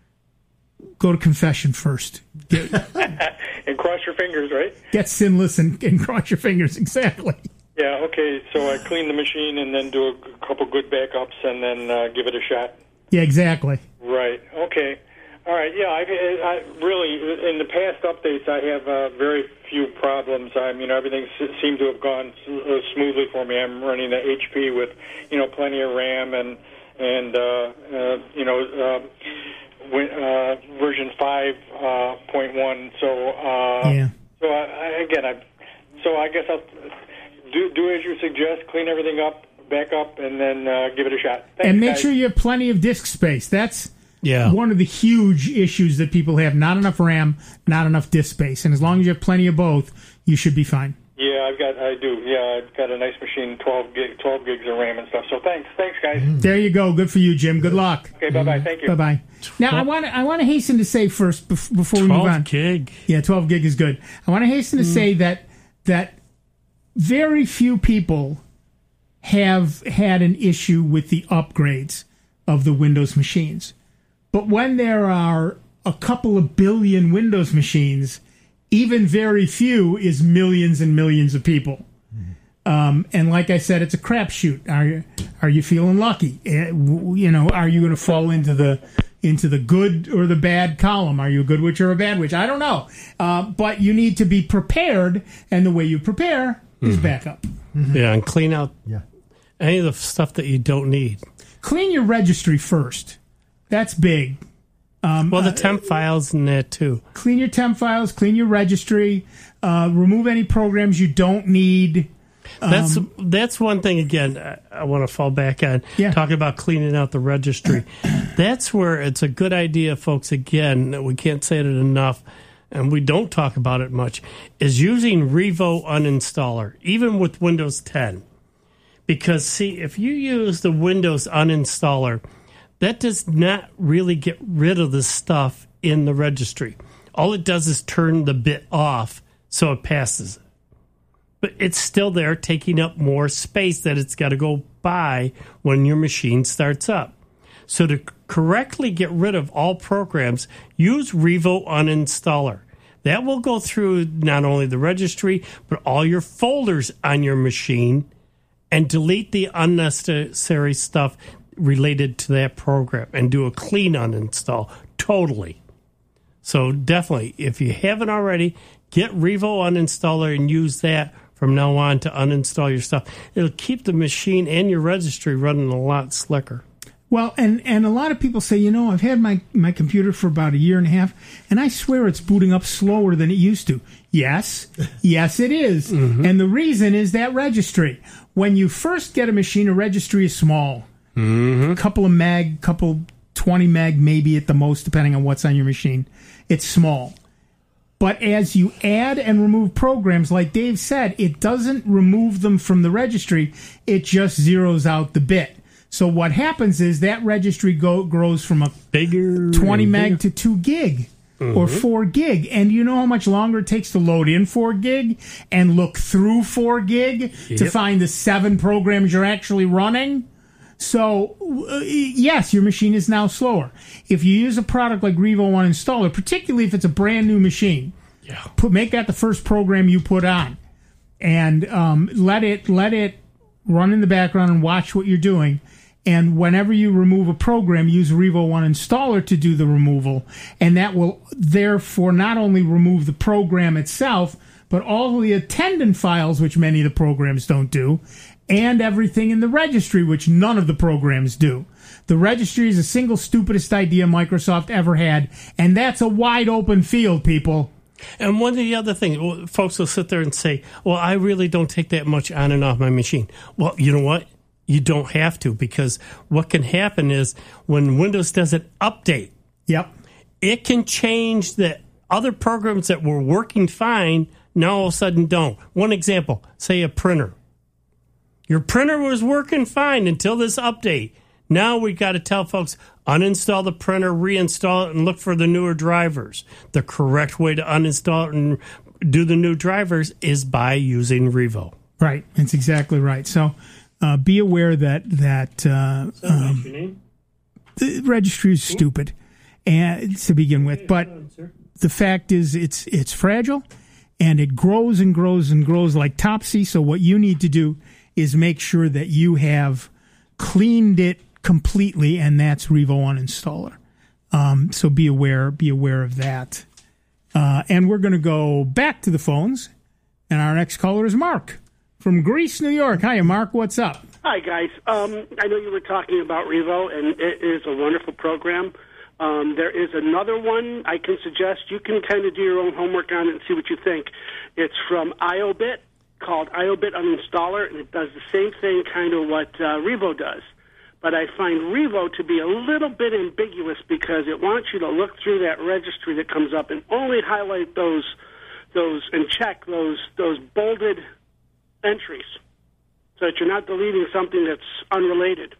S2: go to confession first. Get,
S14: And cross your fingers, right?
S2: get sinless and, and cross your fingers. Exactly.
S14: Yeah. Okay. So I clean the machine and then do a g- couple good backups and then uh, give it a shot.
S2: Yeah, exactly.
S14: Right. Okay. All right. Yeah. I, I really, in the past updates, I have uh, very few problems. I mean, everything s- seemed to have gone s- uh, smoothly for me. I'm running the H P with, you know, plenty of RAM and and uh, uh, you know, uh, win, uh, version five point one. So uh,
S2: Yeah.
S14: so I, I, again, I so I guess I'll do do as you suggest. Clean everything up, back up, and then uh, give it a shot. Thanks,
S2: And make
S14: guys.
S2: sure you have plenty of disk space. That's
S3: Yeah.
S2: one of the huge issues that people have. Not enough RAM, not enough disk space. And as long as you have plenty of both, you should be fine.
S14: Yeah, I've got, I do. Yeah, I've got a nice machine, twelve gig, twelve gigs of RAM and stuff. So thanks, thanks, guys.
S2: There you go. Good for you, Jim. Good luck.
S14: Okay, bye bye. Thank you.
S2: Bye bye. Now I want to I want to hasten to say first bef- before we move on.
S3: twelve gig.
S2: Yeah, twelve gig is good. I want to hasten to say that that very few people have had an issue with the upgrades of the Windows machines. But when there are a couple of billion Windows machines, even very few is millions and millions of people. Um, and like I said, it's a crapshoot. Are you are you feeling lucky? Eh, w- You know, are you going to fall into the into the good or the bad column? Are you a good witch or a bad witch? I don't know. Uh, but you need to be prepared, and the way you prepare is backup.
S3: Yeah, and clean out
S4: Yeah.
S3: any of the stuff that you don't need.
S2: Clean your registry first. That's big. Um,
S3: Well, the
S2: uh,
S3: temp files and that too.
S2: Clean your temp files. Clean your registry. Uh, remove any programs you don't need.
S3: That's
S2: Um,
S3: that's one thing. Again, I, I want to fall back on
S2: Yeah.
S3: talking about cleaning out the registry. That's where it's a good idea, folks. Again, that we can't say it enough, and we don't talk about it much. Is using Revo Uninstaller, even with Windows ten, because see, if you use the Windows Uninstaller, that does not really get rid of the stuff in the registry. All it does is turn the bit off so it passes it. But it's still there, taking up more space that it's got to go by when your machine starts up. So to correctly get rid of all programs, use Revo Uninstaller. That will go through not only the registry, but all your folders on your machine and delete the unnecessary stuff related to that program and do a clean uninstall totally. So definitely, if you haven't already, get Revo Uninstaller and use that from now on to uninstall your stuff. It'll keep the machine and your registry running a lot slicker.
S2: Well, and, and a lot of people say, you know, I've had my, my computer for about a year and a half, and I swear it's booting up slower than it used to. Yes, yes, it is.
S3: Mm-hmm.
S2: And the reason is that registry. When you first get a machine, a registry is small.
S3: Mm-hmm.
S2: A couple of meg, couple twenty meg, maybe at the most, depending on what's on your machine. It's small. But as you add and remove programs, like Dave said, it doesn't remove them from the registry. It just zeroes out the bit. So what happens is that registry go, grows from a
S3: bigger
S2: twenty
S3: and
S2: meg
S3: bigger.
S2: to two gig
S3: Mm-hmm.
S2: or four gig. And you know how much longer it takes to load in four gig and look through four gig to
S3: Yep.
S2: find the seven programs you're actually running? So, uh, yes, your machine is now slower. If you use a product like Revo Uninstaller, particularly if it's a brand new machine,
S3: Yeah.
S2: put make that the first program you put on. and um, let it let it run in the background and watch what you're doing. And whenever you remove a program, use Revo one Installer to do the removal, and that will therefore not only remove the program itself, but all the attendant files, which many of the programs don't do, and everything in the registry, which none of the programs do. The registry is the single stupidest idea Microsoft ever had, and that's a wide open field, people.
S3: And one of the other things, folks will sit there and say, well, I really don't take that much on and off my machine. Well, you know what? You don't have to, because what can happen is when Windows does an update,
S2: yep,
S3: it can change the other programs that were working fine, now all of a sudden don't. One example, say a printer. Your printer was working fine until this update. Now we got to tell folks, uninstall the printer, reinstall it, and look for the newer drivers. The correct way to uninstall it and do the new drivers is by using Revo.
S2: Right, that's exactly right. So uh, be aware that that uh, um, the registry is stupid, and to begin with. But the fact is, it's it's fragile, and it grows and grows and grows like Topsy. So what you need to do is make sure that you have cleaned it completely, and that's Revo one Installer. Um, so be aware, be aware of that. Uh, and we're going to go back to the phones, and our next caller is Mark from Greece, New York. Hi, Mark. What's up?
S15: Hi, guys. Um, I know you were talking about Revo, and it is a wonderful program. Um, there is another one I can suggest. You can kind of do your own homework on it and see what you think. It's from iObit, called iObit Uninstaller, and it does the same thing kind of what uh, Revo does. But I find Revo to be a little bit ambiguous because it wants you to look through that registry that comes up and only highlight those those and check those those bolded entries so that you're not deleting something that's unrelated.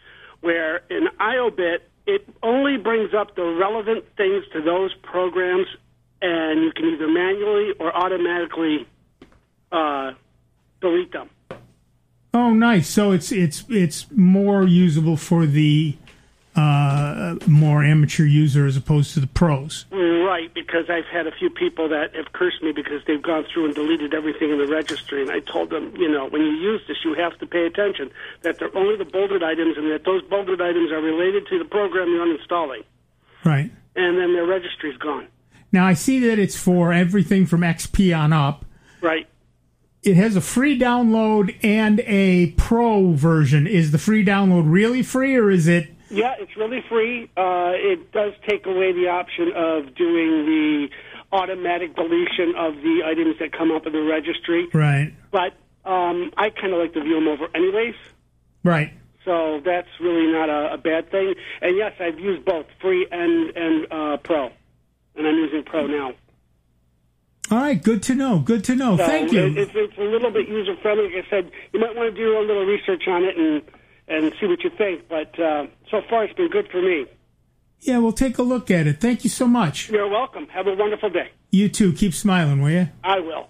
S15: Where in iObit, it only brings up the relevant things to those programs, and you can either manually or automatically uh, delete them.
S2: Oh, nice. So it's it's it's more usable for the uh, more amateur user as opposed to the pros.
S15: Right, because I've had a few people that have cursed me because they've gone through and deleted everything in the registry, and I told them, you know, when you use this, you have to pay attention, that they're only the bolded items, and that those bolded items are related to the program you're uninstalling.
S2: Right.
S15: And then their registry's gone.
S2: Now, I see that it's for everything from X P on up.
S15: Right.
S2: It has a free download and a pro version. Is the free download really free, or is it...
S15: Yeah, it's really free. Uh, it does take away the option of doing the automatic deletion of the items that come up in the registry.
S2: Right.
S15: But um, I kind of like to view them over anyways.
S2: Right.
S15: So that's really not a, a bad thing. And yes, I've used both free and, and uh, pro. And I'm using pro now.
S2: All right, good to know. Good to know.
S15: So
S2: Thank you.
S15: It, it's, it's a little bit user-friendly. Like I said, you might want to do a little research on it and and see what you think. But uh, so far, it's been good for me.
S2: Yeah, we'll take a look at it. Thank you so much.
S15: You're welcome. Have a wonderful day.
S2: You too. Keep smiling, will you?
S15: I will.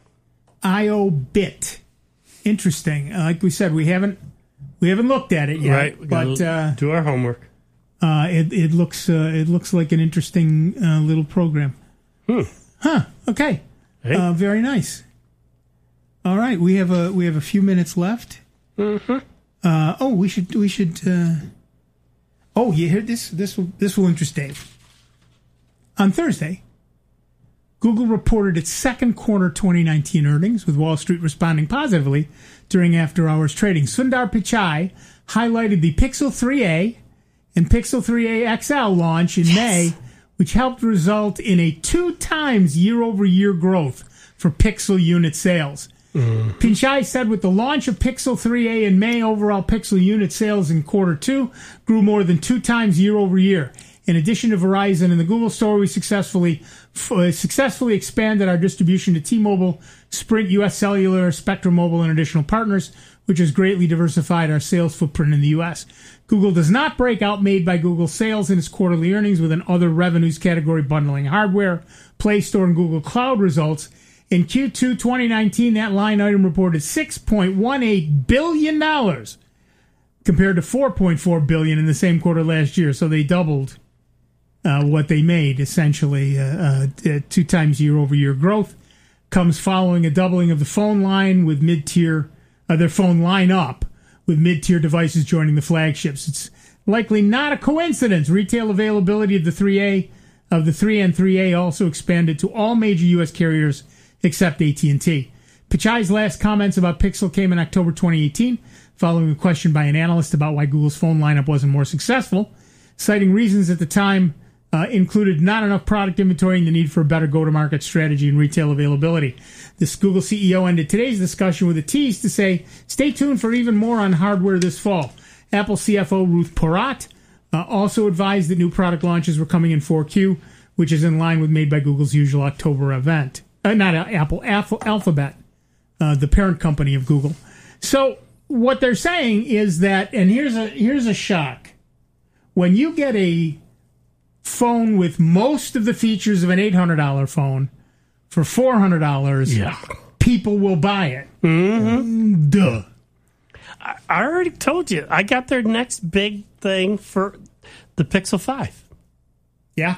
S2: iObit. Interesting. Uh, like we said, we haven't we haven't looked at it yet.
S3: Right. We
S2: but
S3: uh, do our homework.
S2: Uh, it it looks uh, it looks like an interesting uh, little program.
S3: Hmm.
S2: Huh. Okay.
S3: Hey.
S2: Uh, very nice. All right, we have a we have a few minutes left.
S3: Mm-hmm.
S2: Uh, oh, we should we should. Uh, oh, you hear this? This will this will interest Dave. On Thursday, Google reported its second quarter twenty nineteen earnings, with Wall Street responding positively during after-hours trading. Sundar Pichai highlighted the Pixel three A and Pixel three A X L launch in yes. May, which helped result in a two times year-over-year growth for Pixel unit sales. Mm-hmm. Pichai said with the launch of Pixel three A in May, overall Pixel unit sales in quarter two grew more than two times year-over-year. In addition to Verizon and the Google Store, we successfully uh, successfully expanded our distribution to T-Mobile, Sprint, U S Cellular, Spectrum Mobile, and additional partners, which has greatly diversified our sales footprint in the U S. Google does not break out Made by Google sales in its quarterly earnings with an other revenues category bundling hardware, Play Store, and Google Cloud results. In Q two twenty nineteen, that line item reported six point one eight billion dollars compared to four point four billion dollars in the same quarter last year, so they doubled uh, what they made, essentially uh, uh, two times year-over-year growth. comes following a doubling of the phone line with mid-tier, uh, their phone lineup with mid-tier devices joining the flagships. It's likely not a coincidence. Retail availability of the three A of the three and three A also expanded to all major U S carriers except A T and T. Pichai's last comments about Pixel came in October twenty eighteen, following a question by an analyst about why Google's phone lineup wasn't more successful, citing reasons at the time uh, included not enough product inventory and the need for a better go-to-market strategy and retail availability. This Google C E O ended today's discussion with a tease to say, stay tuned for even more on hardware this fall. Apple C F O Ruth Porat uh, also advised that new product launches were coming in four Q, which is in line with Made by Google's usual October event. Uh, not uh, Apple, Alpha, Alphabet, uh, the parent company of Google. So what they're saying is that, and here's a here's a shock. When you get a phone with most of the features of an eight hundred dollars phone for four hundred dollars,
S3: yeah.
S2: people will buy it.
S3: Mm-hmm.
S2: Duh.
S3: I, I already told you. I got their next big thing for the Pixel five.
S2: Yeah.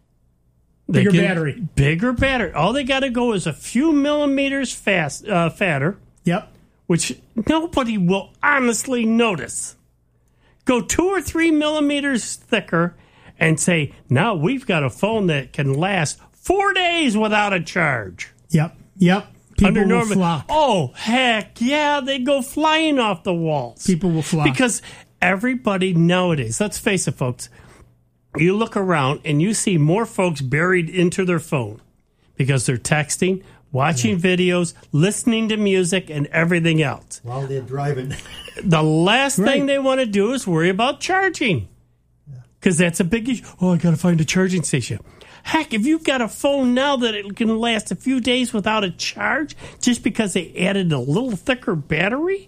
S3: They
S2: Bigger
S3: can,
S2: battery.
S3: Bigger battery. All they got to go is a few millimeters fast, uh, fatter.
S2: Yep.
S3: Which nobody will honestly notice. Go two or three millimeters thicker and say, now we've got a phone that can last four days without a charge.
S2: Yep. Yep. People
S3: Under
S2: will
S3: normal,
S2: flock.
S3: Oh, heck yeah, they go flying off the walls.
S2: People will flock.
S3: Because everybody nowadays, let's face it, folks, you look around and you see more folks buried into their phone because they're texting, watching yeah. videos, listening to music, and everything else.
S4: While they're driving.
S3: The last
S2: right.
S3: thing they want to do is worry about charging. Because that's a big issue. Oh, I got to find a charging station. Heck, if you've got a phone now that it can last a few days without a charge just because they added a little thicker battery,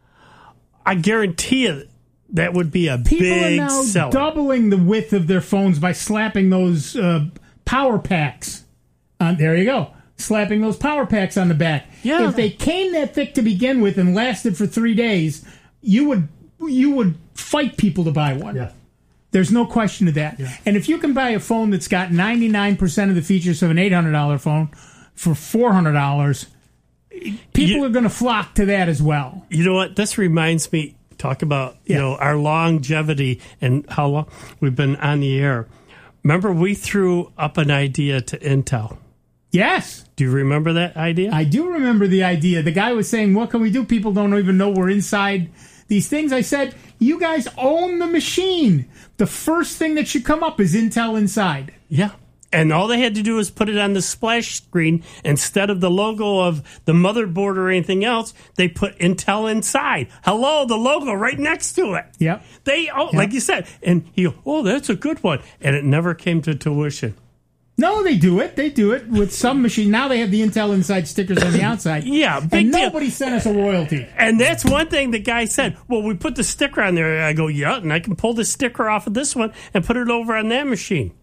S3: I guarantee you that would be a
S2: People
S3: big
S2: are now
S3: seller.
S2: doubling the width of their phones by slapping those uh, power packs. Uh, there you go. Slapping those power packs on the back.
S3: Yeah.
S2: If they came that thick to begin with and lasted for three days, you would you would fight people to buy one.
S4: Yeah.
S2: There's no question of that. Yeah. And if you can buy a phone that's got ninety-nine percent of the features of an eight hundred dollars phone for four hundred dollars, people you, are going to flock to that as well.
S3: You know what? This reminds me, talk about you yeah. know our longevity and how long we've been on the air. Remember, we threw up an idea to Intel.
S2: Yes.
S3: Do you remember that idea?
S2: I do remember the idea. The guy was saying, what can we do? People don't even know we're inside these things. I said, you guys own the machine. The first thing that should come up is Intel Inside.
S3: Yeah. And all they had to do was put it on the splash screen. Instead of the logo of the motherboard or anything else, they put Intel Inside. Hello, the logo right next to it.
S2: Yep.
S3: They, oh,
S2: yep.
S3: like you said, and he, oh, that's a good one. And it never came to tuition.
S2: No, they do it. They do it with some machine. Now they have the Intel Inside stickers on the outside.
S3: Yeah, big
S2: and
S3: deal.
S2: Nobody sent us a royalty.
S3: And that's one thing the guy said. Well, we put the sticker on there. I go, yeah, and I can pull the sticker off of this one and put it over on that machine.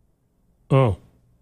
S3: Oh.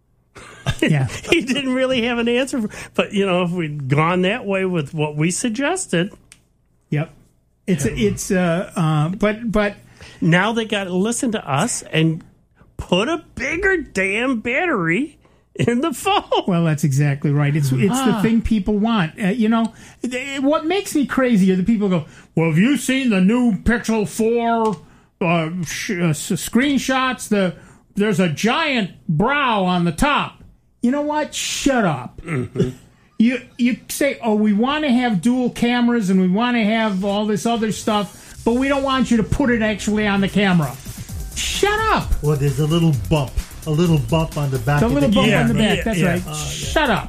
S2: Yeah.
S3: He didn't really have an answer. For, but, you know, if we'd gone that way with what we suggested.
S2: Yep. It's, it's, uh, uh, but, but.
S3: Now they got to listen to us and put a bigger damn battery in the phone.
S2: Well, that's exactly right. It's it's ah. the thing people want. Uh, you know, what makes me crazy are the people who go, well, have you seen the new Pixel four uh, sh- uh, screenshots? The There's a giant brow on the top. You know what? Shut up.
S3: Mm-hmm.
S2: You, you say, oh, we want to have dual cameras and we want to have all this other stuff, but we don't want you to put it actually on the camera. Shut up.
S4: Well, there's a little bump. A little bump on the back
S2: the
S4: of the
S2: little bump
S3: yeah,
S2: on the back.
S3: yeah,
S2: That's
S3: yeah.
S2: right.
S4: Oh, yeah.
S2: Shut up.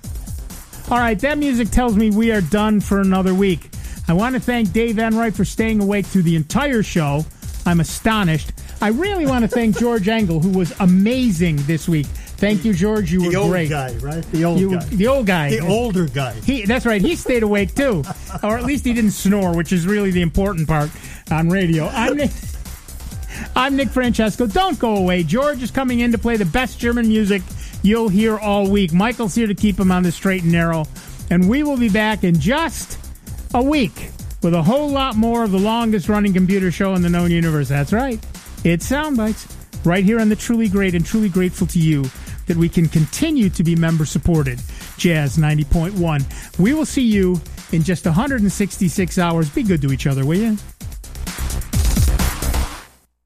S2: All right, that music tells me we are done for another week. I want to thank Dave Enright for staying awake through the entire show. I'm astonished. I really want to thank George Engel, who was amazing this week. Thank you, George. You
S4: the
S2: were
S4: old
S2: great.
S4: guy, right? The old
S2: you,
S4: guy.
S2: The old guy.
S4: The older guy.
S2: He, that's right. He stayed awake, too. Or at least he didn't snore, which is really the important part on radio. I'm Nick, I'm Nick Francesco. Don't go away. George is coming in to play the best German music you'll hear all week. Michael's here to keep him on the straight and narrow. And we will be back in just a week with a whole lot more of the longest-running computer show in the known universe. That's right. It's Soundbites, right here on the Truly Great and Truly Grateful to you that we can continue to be member supported. Jazz ninety point one. We will see you in just one hundred sixty-six hours. Be good to each other, will you?